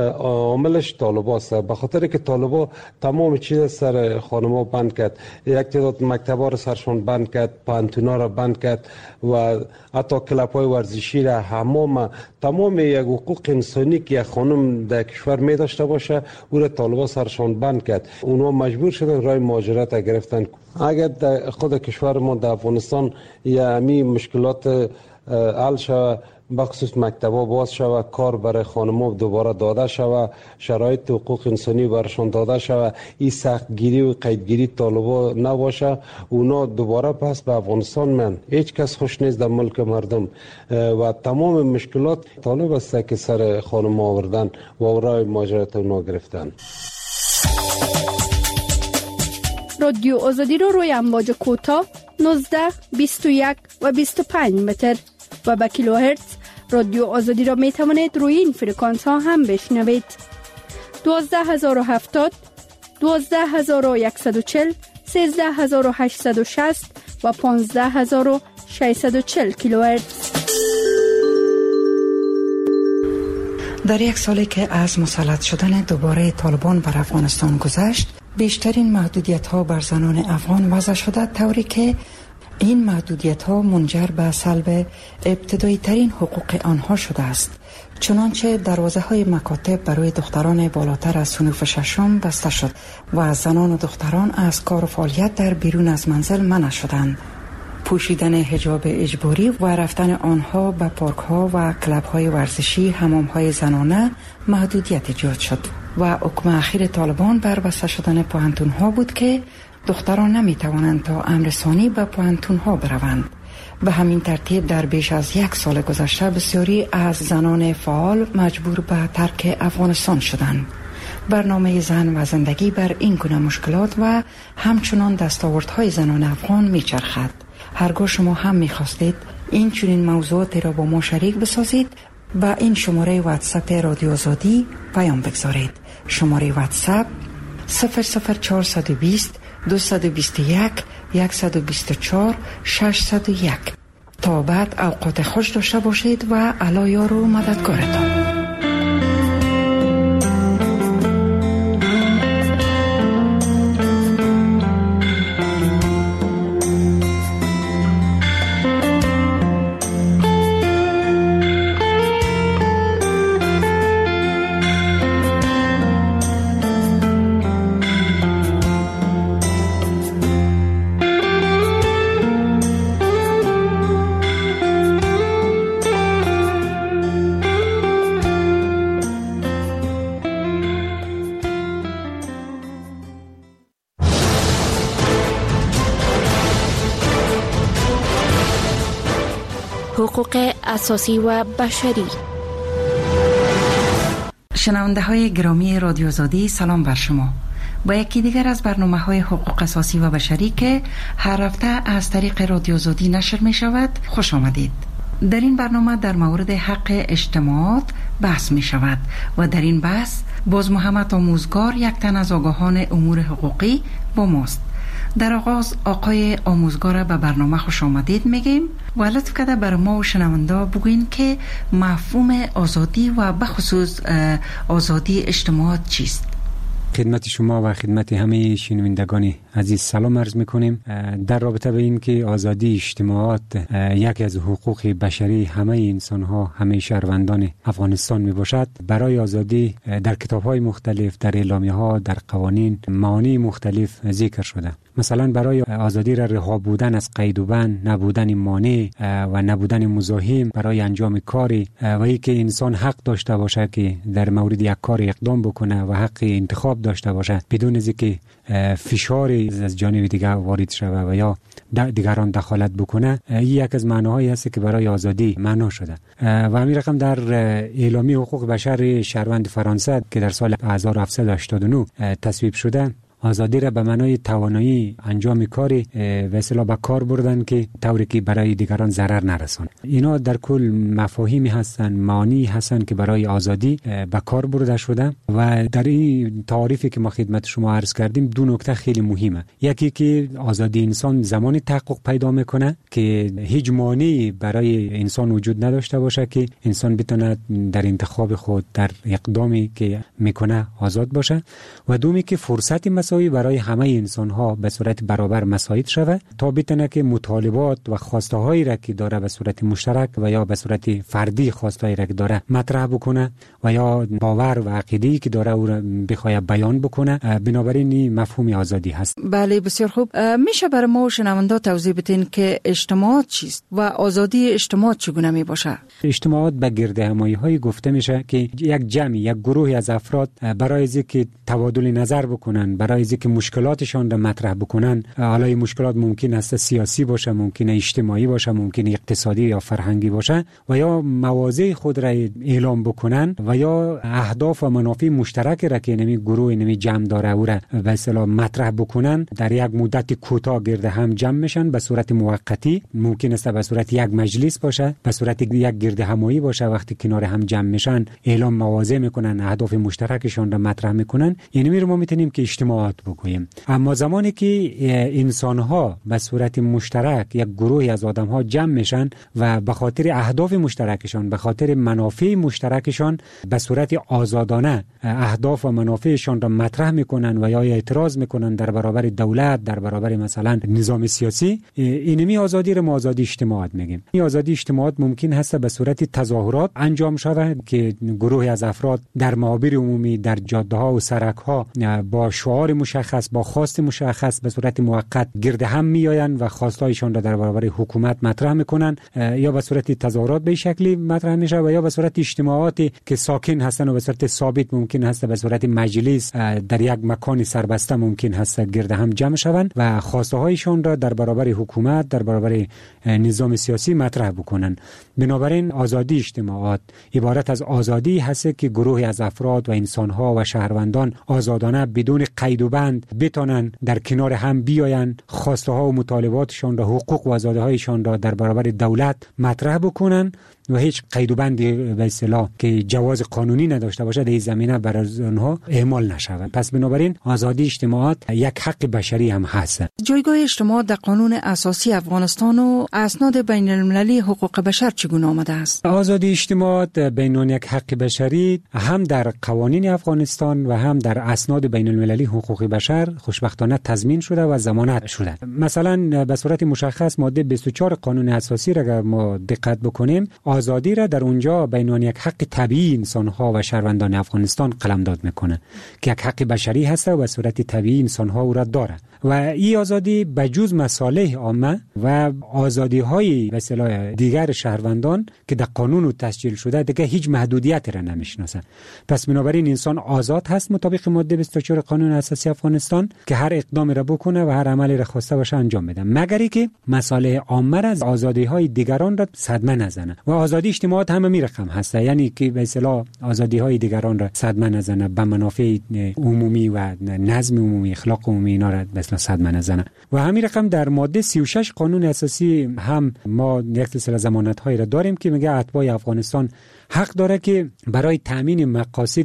عاملش طالبا است. به خاطر که طالبا تمام چیز سر خانما بند کرد، یک تعداد مکتبا را سرشان بند کرد، پانتونا را بند کرد و حتی کلب‌های ورزشی را، حمام، تمام یک حقوق انسانی که یک خانم در کشور می داشته باشه او را طالبا سرشان بند کرد. اونها مجبور شدن راه مهاجرت گرفتن. اگر در خود کشور ما در افغانستان یعنی مشکلات حل شود، بخصوص مکتبا باز شود، کار برای خانم‌ها دوباره داده شود، شرایط حقوق انسانی برشان داده شود، این سختگیری و قیدگیری طالبا نباشه، اونا دوباره پس به افغانستان من هیچ کس خوش نیست در ملک مردم و تمام مشکلات طالب است که سر خانم‌ها آوردن و راه مهاجرت اونا گرفتن. رادیو آزادی رو روی امواج کوتاه 19، 21 و 25 متر و با کیلوهرتز رادیو آزادی را می توانید روی این فرکانس ها هم بشنوید. 12070، 12140، 13860 و 15640 کیلوهرتز. در یک سالی که از مسلط شدن دوباره طالبان بر افغانستان گذشت، بیشترین محدودیت ها بر زنان افغان وضع شده، طوری که این محدودیت ها منجر به سلب ابتدایی ترین حقوق آنها شده است. چنانچه دروازه های مکاتب برای دختران بالاتر از صنف ششم بسته شد و زنان و دختران از کار و فعالیت در بیرون از منزل منع شدند. پوشیدن حجاب اجباری و رفتن آنها به پارک ها و کلب های ورزشی، حمام های زنانه محدودیت ایجاد شد و حکم اخیر طالبان بر بسته شدن پوهنتون ها بود که دختران نمی توانند تا امر ثانی به پوهنتون ها بروند. به همین ترتیب در بیش از یک سال گذشته بسیاری از زنان فعال مجبور به ترک افغانستان شدند. برنامه زن و زندگی بر این گونه مشکلات و همچنان دستاوردهای زنان افغان می چرخد. هرگاه شما هم می خواستید این چنین موضوعاتی را با ما شریک بسازید، با این شماره واتساپ رادیو آزادی پیام بگذارید. شماره واتساپ 00420 221 124 601. تا بعد اوقات خوش داشته باشید و الله یار و مددگارتان. حقوق اساسی و بشری. شنونده های گرامی رادیو آزادی، سلام بر شما. با یکی دیگر از برنامه های حقوق اساسی و بشری که هر هفته از طریق رادیو آزادی نشر می شود خوش آمدید. در این برنامه در مورد حق اجتماعات بحث می شود و در این بحث باز محمد آموزگار یک تن از آگاهان امور حقوقی با ماست. در آغاز آقای آموزگار به برنامه خوش آمدید میگیم و لطف کرده بر ما و شنونده بگوین که مفهوم آزادی و بخصوص آزادی اجتماعات چیست؟ خدمت شما و خدمت همه شنوندگان عزیز سلام عرض میکنیم. در رابطه به این که آزادی اجتماعات یکی از حقوق بشری همه انسان ها، همه شهروندان افغانستان می باشد، برای آزادی در کتاب های مختلف، در اعلامیه ها، در قوانین معانی مختلف ذکر شده. مثلا برای آزادی را رها بودن از قید و بند، نبودن مانع و نبودن مزاحم برای انجام کاری و اینکه انسان حق داشته باشه که در مورد یک کار اقدام بکنه و حق انتخاب داشته باشه بدون از اینکه فشاری از جانب دیگر وارد شود و یا دیگران دخالت بکنه. این یک از معناهایی است که برای آزادی معنا شده و همین رقم در اعلامیه حقوق بشر شهروند فرانسه که در سال 1789 تصویب شده، آزادی را به معنای توانایی انجام کاری و اصطلاح به کار بردن که طوری که برای دیگران ضرر نرسونه. اینا در کل مفاهیمی هستن، معانی هستن که برای آزادی به کار برده شده و در این تعریفی که ما خدمت شما عرض کردیم دو نکته خیلی مهمه. یکی که آزادی انسان زمانی تحقق پیدا میکنه که هیچ مانعی برای انسان وجود نداشته باشه که انسان بتونه در انتخاب خود، در اقدامی که میکنه آزاد باشه، و دومی که فرصت مساوی برای همه انسان ها به صورت برابر مساعد شود تا بتونه که مطالبات و خواسته هایی را که داره به صورت مشترک و یا به صورت فردی خواسته هایی را که داره مطرح بکنه و یا باور و عقیده‌ای که داره او را بخواد بیان بکنه. بنابراین این مفهوم آزادی هست. بله، بسیار خوب. میشه برای ما و شنوندا توضیح بدین که اجتماعات چیست و آزادی اجتماعات چگونه می باشه؟ اجتماعات به گردهمایی های گفته میشه که یک جمعی، یک گروهی از افراد برای اینکه تبادل نظر بکنن، برای اینکه مشکلاتشان را مطرح بکنن، حالا این مشکلات ممکن است سیاسی باشه، ممکن اجتماعی باشه، ممکن اقتصادی یا فرهنگی باشه، و یا مواضع خود را اعلام بکنن و یا اهداف و منافع مشترک را که نمی گروه نمی جمع داره او را به اصطلاح مطرح بکنن، در یک مدت کوتاه گرد هم جمع میشن به صورت موقتی. ممکن است به صورت یک مجلس باشه، به صورت یک گرد همایی باشه. وقتی کنار هم جمع میشن اعلام مواضع میکنن، اهداف مشترکشان را مطرح میکنن. یعنی ما میتونیم که اجتماعات بگوییم. اما زمانی که انسان‌ها به صورت مشترک، یک گروهی از آدم‌ها جمع میشن و به خاطر اهداف مشترکشان، به خاطر منافع مشترکشان به صورت آزادانه اهداف و منافعشان را مطرح میکنن و یا اعتراض میکنن در برابر دولت، در برابر مثلا نظام سیاسی، اینمی آزادی را ما آزادی اجتماعات میگیم. این آزادی اجتماعات ممکن هست به صورت تظاهرات انجام شود که گروهی از افراد در محاور عمومی، در جاده‌ها و سرک‌ها با شعار مشخص، با خواست مشخص به صورت موقت گرد هم میآیند و خواستایشان را در برابر حکومت مطرح میکنن، یا به صورت تظاهرات به شکلی مطرح میشه و یا به صورت اجتماعاتی که ساکن هستن و به صورت ثابت ممکن هست به صورت مجلس در یک مکان سربسته ممکن هست گرد هم جمع شوند و خواسته هایشان را در برابر حکومت، در برابر نظام سیاسی مطرح بکنن. بنابراین آزادی اجتماعات عبارت از آزادی هست که گروهی از افراد و انسان‌ها و شهروندان آزادانه بدون قید و بند بتونن در کنار هم بیاین، خواسته ها و مطالباتشان را، حقوق و آزادی هایشان را در برابر دولت مطرح بکنن و هیچ قید و بندی به اصطلاح که جواز قانونی نداشته باشه در این زمینه برای آنها اعمال نشود. پس بنابراین آزادی اجتماعات یک حق بشری هم هست. جایگاه اجتماعات در قانون اساسی افغانستان و اسناد بین المللی حقوق بشر چگونه آمده است؟ آزادی اجتماعات بین یک حق بشری هم در قوانین افغانستان و هم در اسناد بین المللی حقوق بشر خوشبختانه تضمین شده و ضمانت شده. مثلا به صورت مشخص ماده 24 قانون اساسی را اگر ما دقت بکنیم، آزادی را در اونجا بین یک حق طبیعی انسان‌ها و شهروندان افغانستان قلمداد میکنه که یک حق بشری هست و به صورت طبیعی انسان‌ها او را داره و این آزادی بجز مصالح عامه و آزادی‌های به اصطلاح دیگر شهروندان که در قانون تسجیل شده دیگه هیچ محدودیتی را نمیشناسه. پس بنابراین انسان آزاد هست مطابق ماده 24 قانون اساسی افغانستان که هر اقدامی را بکنه و هر عملی را خواسته باشه انجام بده، مگر اینکه مصالح عامه را از آزادی‌های دیگران را صدمه نزنه. و آزادی اجتماعات هم می رقم هست، یعنی که به اصطلاح آزادی‌های دیگران را صدمه نزنه، به منافع عمومی و نظم عمومی، اخلاق عمومی اینا را به اصطلاح صدمه نزنه. و همین رقم در ماده 36 قانون اساسی هم ما یک سلسله ضمانت‌هایی را داریم که میگه اتباع افغانستان حق داره که برای تامین مقاصد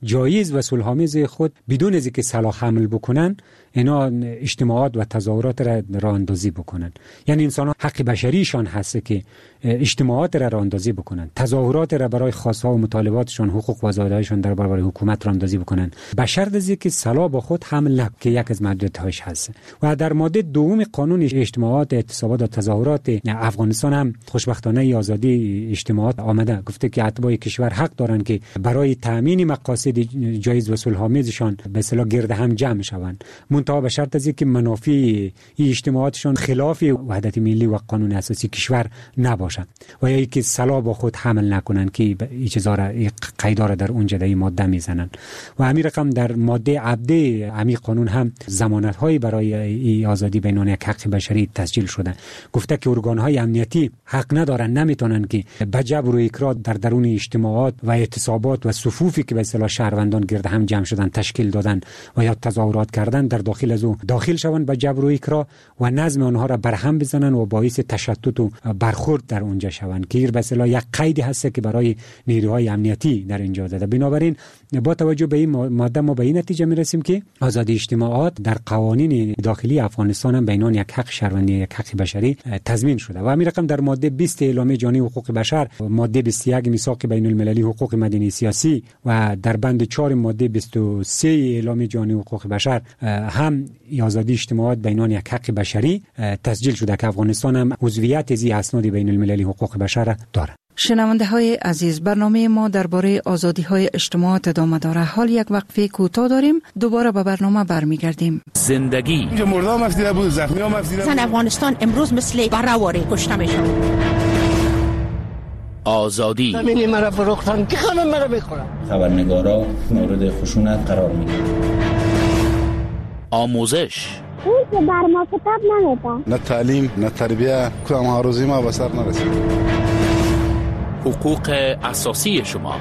جایز و صلح‌آمیز خود بدون از اینکه سلاح حمل بکنن اینا اجتماعات و تظاهرات را راه اندازی بکنن. یعنی انسان حق بشریشان هست که اجتماعات را راه اندازی بکنن، تظاهرات را برای خواست‌ها و مطالباتشان، حقوق و آزادی‌هایشان در برابر حکومت راه اندازی بکنن، به شرط از اینکه سلاح با خود حمل نکنند که یک از محدودیت‌هاش هست. و در ماده دوم قانون اجتماعات، اعتصابات و تظاهرات افغانستان هم خوشبختانه آزادی اجتماعات آمده گفته که اتباع کشور حق دارند که برای تامین مقاصد جایز و صلح‌آمیزشان به اصطلاح گرد هم جمع شوند، منتها به شرط از اینکه منافع این اجتماعاتشان خلاف وحدت ملی و قانون اساسی کشور نباشد و یا اینکه سلاح با خود حمل نکنند که این چیزا را قیدا را در اونجا در این ماده میزنند. و همین رقم در ماده عبده همین قانون هم ضمانت‌های برای این آزادی به عنوان یک حق بشری تسجیل شده. گفته که ارگان‌های امنیتی حق ندارند، نمیتونن که به جبر و اکراه در درون اجتماعات و اعتصابات و صفوفی که به اصطلاح شهروندان گرد هم جمع شدن تشکیل دادن و یا تظاهرات کردن در داخل از او داخل شوند به جبر و اکراه و نظم آنها را برهم بزنن و باعث تشتت و برخورد در اونجا شوند که به اصطلاح یک قیدی هست که برای نیروهای امنیتی در اینجا داده. بنابراین با توجه به این ماده ما به این نتیجه میرسیم که آزادی اجتماعات در قوانین داخلی افغانستان هم به عنوان یک حق شهروندی، یک حق بشری تضمین شده. و همین رقم در ماده 20 اعلامیه جهانی حقوق بشر، ماده 21 میثاق بین المللی حقوق مدنی سیاسی و در بند 4 ماده 23 اعلامیه جهانی حقوق بشر هم آزادی اجتماعات به عنوان یک حق بشری تسجیل شده که افغانستان هم عضویت از اسناد بین المللی حقوق بشر دارد. شنونده های عزیز، برنامه ما درباره آزادی های اجتماعات ادامه داره. حال یک وقفه کوتاه داریم، دوباره به برنامه برمیگردیم. زندگی مردم مفیده بود، زخمی ها مفیده بود. افغانستان امروز مثل برآوری کشته میشه. آزادی زمینی مرا فروختن که خانم مرا بخورن. خبرنگارا مورد خشونت قرار میگیرن. آموزش اون که بر ما کتاب نمیده، نه تعلیم نه تربیه، کدام آرزوی ما به سر نرسید. حقوق اساسی شما.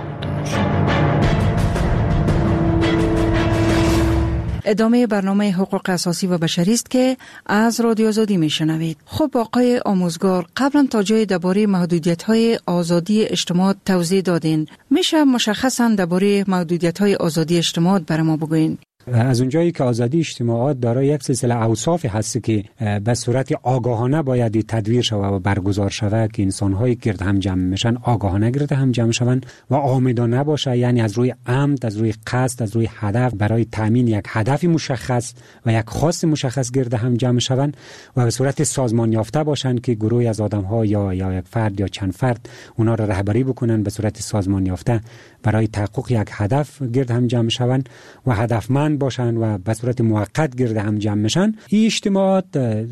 ادامه برنامه حقوق اساسی و بشری است که از رادیو آزادی میشنوید. خب آقای آموزگار، قبلا تا جای درباره محدودیت‌های آزادی اجتماعات توضیح دادین. میشه مشخصاً درباره محدودیت‌های آزادی اجتماعات برای ما بگوین؟ از اونجایی که آزادی اجتماعات دارای یک سلسله اوصاف هست که به صورت آگاهانه باید تدویر شود و برگزار شود که انسان‌های گرد هم جمع میشن آگاهانه گرد هم جمع شوند و آمدانه باشه، یعنی از روی عمد، از روی قصد، از روی هدف برای تامین یک هدف مشخص و یک خواست مشخص گرد هم جمع شوند و به صورت سازمان یافته باشند که گروهی از آدم‌ها یا یک فرد یا چند فرد اونا را رهبری بکنن به صورت سازمان یافته برای تحقق یک هدف گرد هم جمع شوند و هدفمند باشند و به صورت موقت گرد هم جمع میشن. این اجتماعات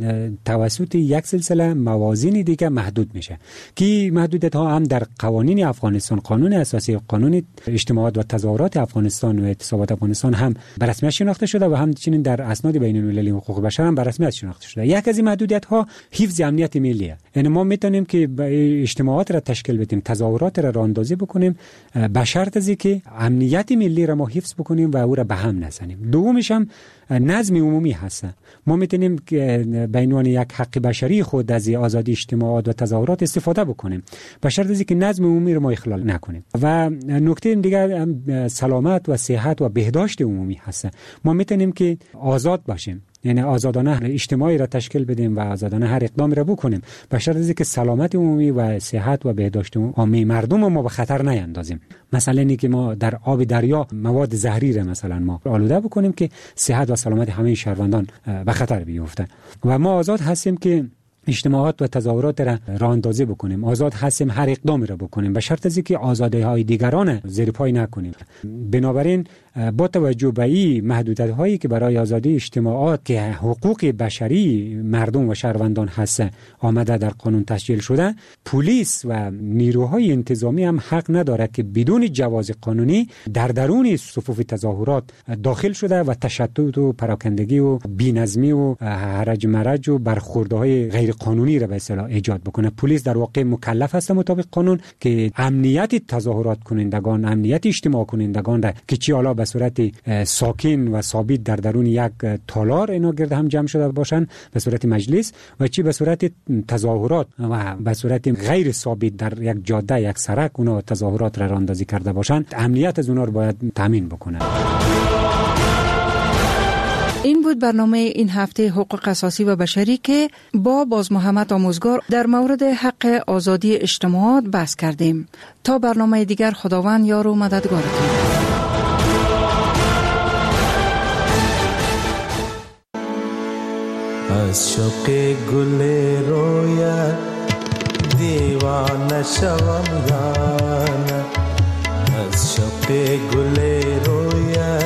توسط یک سلسله موازین دیگه محدود میشه که محدودیت ها هم در قوانین افغانستان، قانون اساسی، قانون اجتماعات و تظاهرات افغانستان و اعتصابات افغانستان هم به رسمیت شناخته شده و همچنین در اسناد بین المللی حقوق بشر هم به رسمیت شناخته شده. یک از این محدودیت ها حفظ امنیت ملیه. یعنی ما میتونیم که اجتماعات را تشکیل بدیم، تظاهرات را راه اندازی بکنیم به شرط از اینکه امنیت ملی را ما حفظ بکنیم و او را به هم نزنیم. دومش هم نظم عمومی هست. ما میتونیم به عنوان یک حق بشری خود از آزادی اجتماعات و تظاهرات استفاده بکنیم به شرط از اینکه نظم عمومی رو ما اخلال نکنیم. و نکته دیگر سلامت و صحت و بهداشت عمومی هست. ما میتونیم که آزاد باشیم، یعنی آزادانه اجتماعی را تشکیل بدیم و آزادانه هر اقدامی را بکنیم به شرط از اینکه سلامت عمومی و صحت و بهداشت عمومی مردم ما به خطر نیندازیم. مثلا اینکه ما در آب دریا مواد زهری را مثلا ما آلوده بکنیم که صحت و سلامت همه شهروندان به خطر بیفته. و ما آزاد هستیم که اجتماعات و تظاهرات را راه اندازی بکنیم، آزاد هستیم هر اقدامی را بکنیم به شرط از اینکه آزادی‌های دیگران زیر پای نکنیم. بنابراین با توجه به این محدودیت‌هایی که برای آزادی اجتماعات که حقوق بشری مردم و شهروندان هست آمده در قانون تسجیل شده، پلیس و نیروهای انتظامی هم حق نداره که بدون جواز قانونی در درون صفوف تظاهرات داخل شده و تشتت و پراکندگی و بی‌نظمی و هرج مرج و برخوردهای غیر غیر قانونی را به اصطلاح ایجاد بکنه. پلیس در واقع مکلف است مطابق قانون که امنیت تظاهرات کنندگان، امنیت اجتماع کنندگان را که چی حالا به صورت ساکن و ثابت در درون یک تالار اینا گرد هم جمع شده باشن به صورت مجلس و چی به صورت تظاهرات و به صورت غیر ثابت در یک جاده، یک سرک اونا تظاهرات را راندازی کرده باشن، امنیت از اونا رو باید تامین بکنه. این بود برنامه این هفته حقوق اساسی و بشری که با باز محمد آموزگار در مورد حق آزادی اجتماعات بحث کردیم. تا برنامه دیگر خداوند یار و مددگارتون. از شوق گل رویت دیوانه شوم یانه، از شوق گل رویت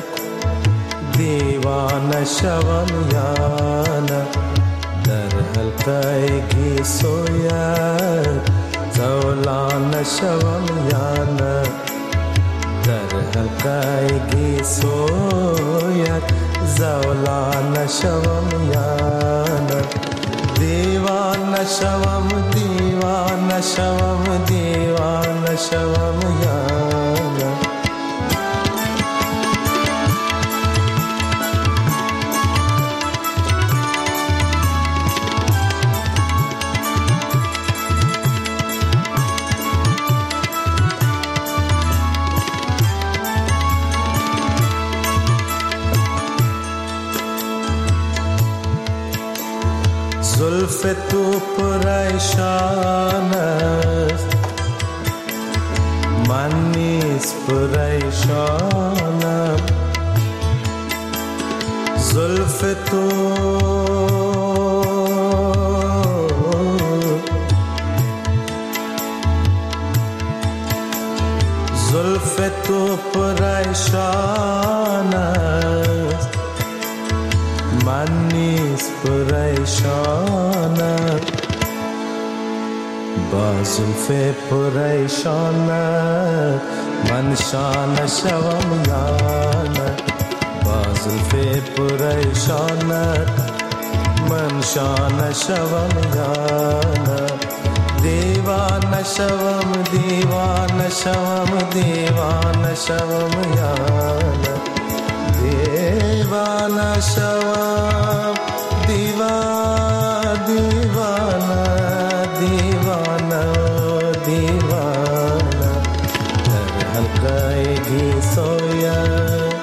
دیوانه شوم یانه، در حلقه گیسویت زولانه شوم یانه، در حلقه گیسویت زولانه شوم یانه، دیوانه شوم دیوانه شوم دیوانه شوم یانه. زلف تو پریشان است من نیز پریشانم، زلف تو زلف تو پریشان است من نیز پریشانم، با زلف پریشانت من شانه شوم یانه، با زلف پریشانت من شانه شوم یانه، دیوانه شوم دیوانه شوم دیوانه شوم یانه، دیوانه شوم دیوانه دیوانه دیوانه، در حلقه گیسویت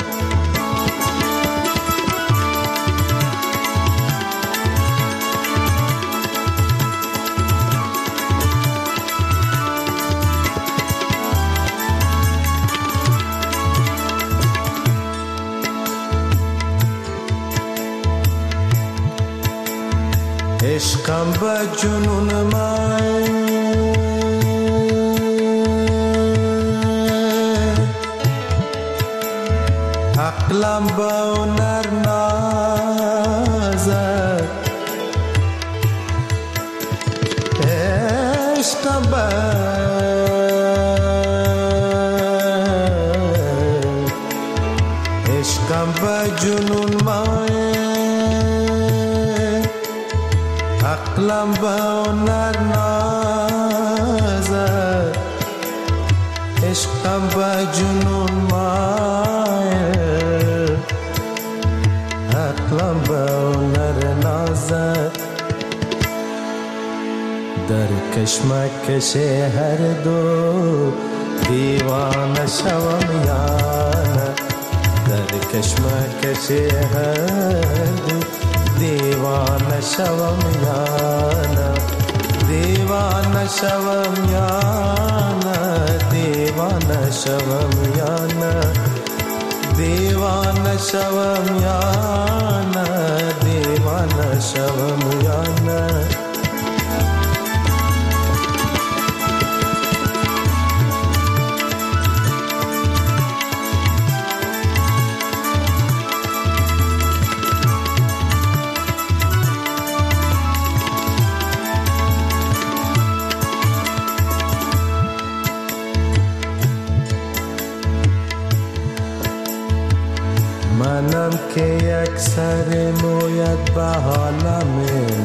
عشقم به جنون من عقلم به هنر نازد، عشقم به جنون من عقلم به هنر نازد، عشقم به جنون مایل، عقلم به هنر نازد، در کشمکش هر دو دیوانه شوم یانه، در کشمکش هر دو دیوانه شوم یانه، دیوانه شوم یانه، دیوانه شوم یانه، دیوانه شوم یانه، دیوانه شوم یانه. منم که یک سر مویت به حالم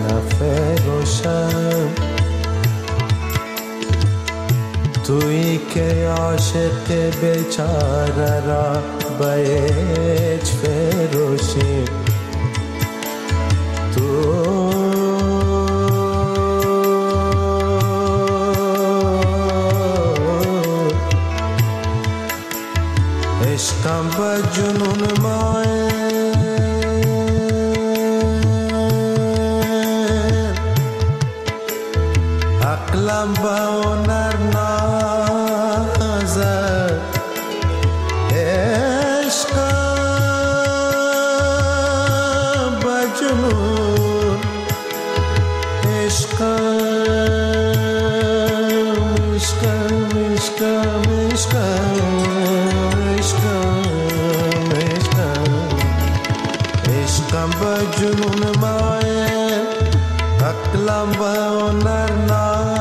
نفروشم، تویی که عاشق بیچاره را به هیچ فروشی. عشقم به جنون ماه، عقلم به هنر نازد، عشقم به جنون، عشقم عشقم عشقم عشقم به جنون مایه، عقلم به هنر نازد.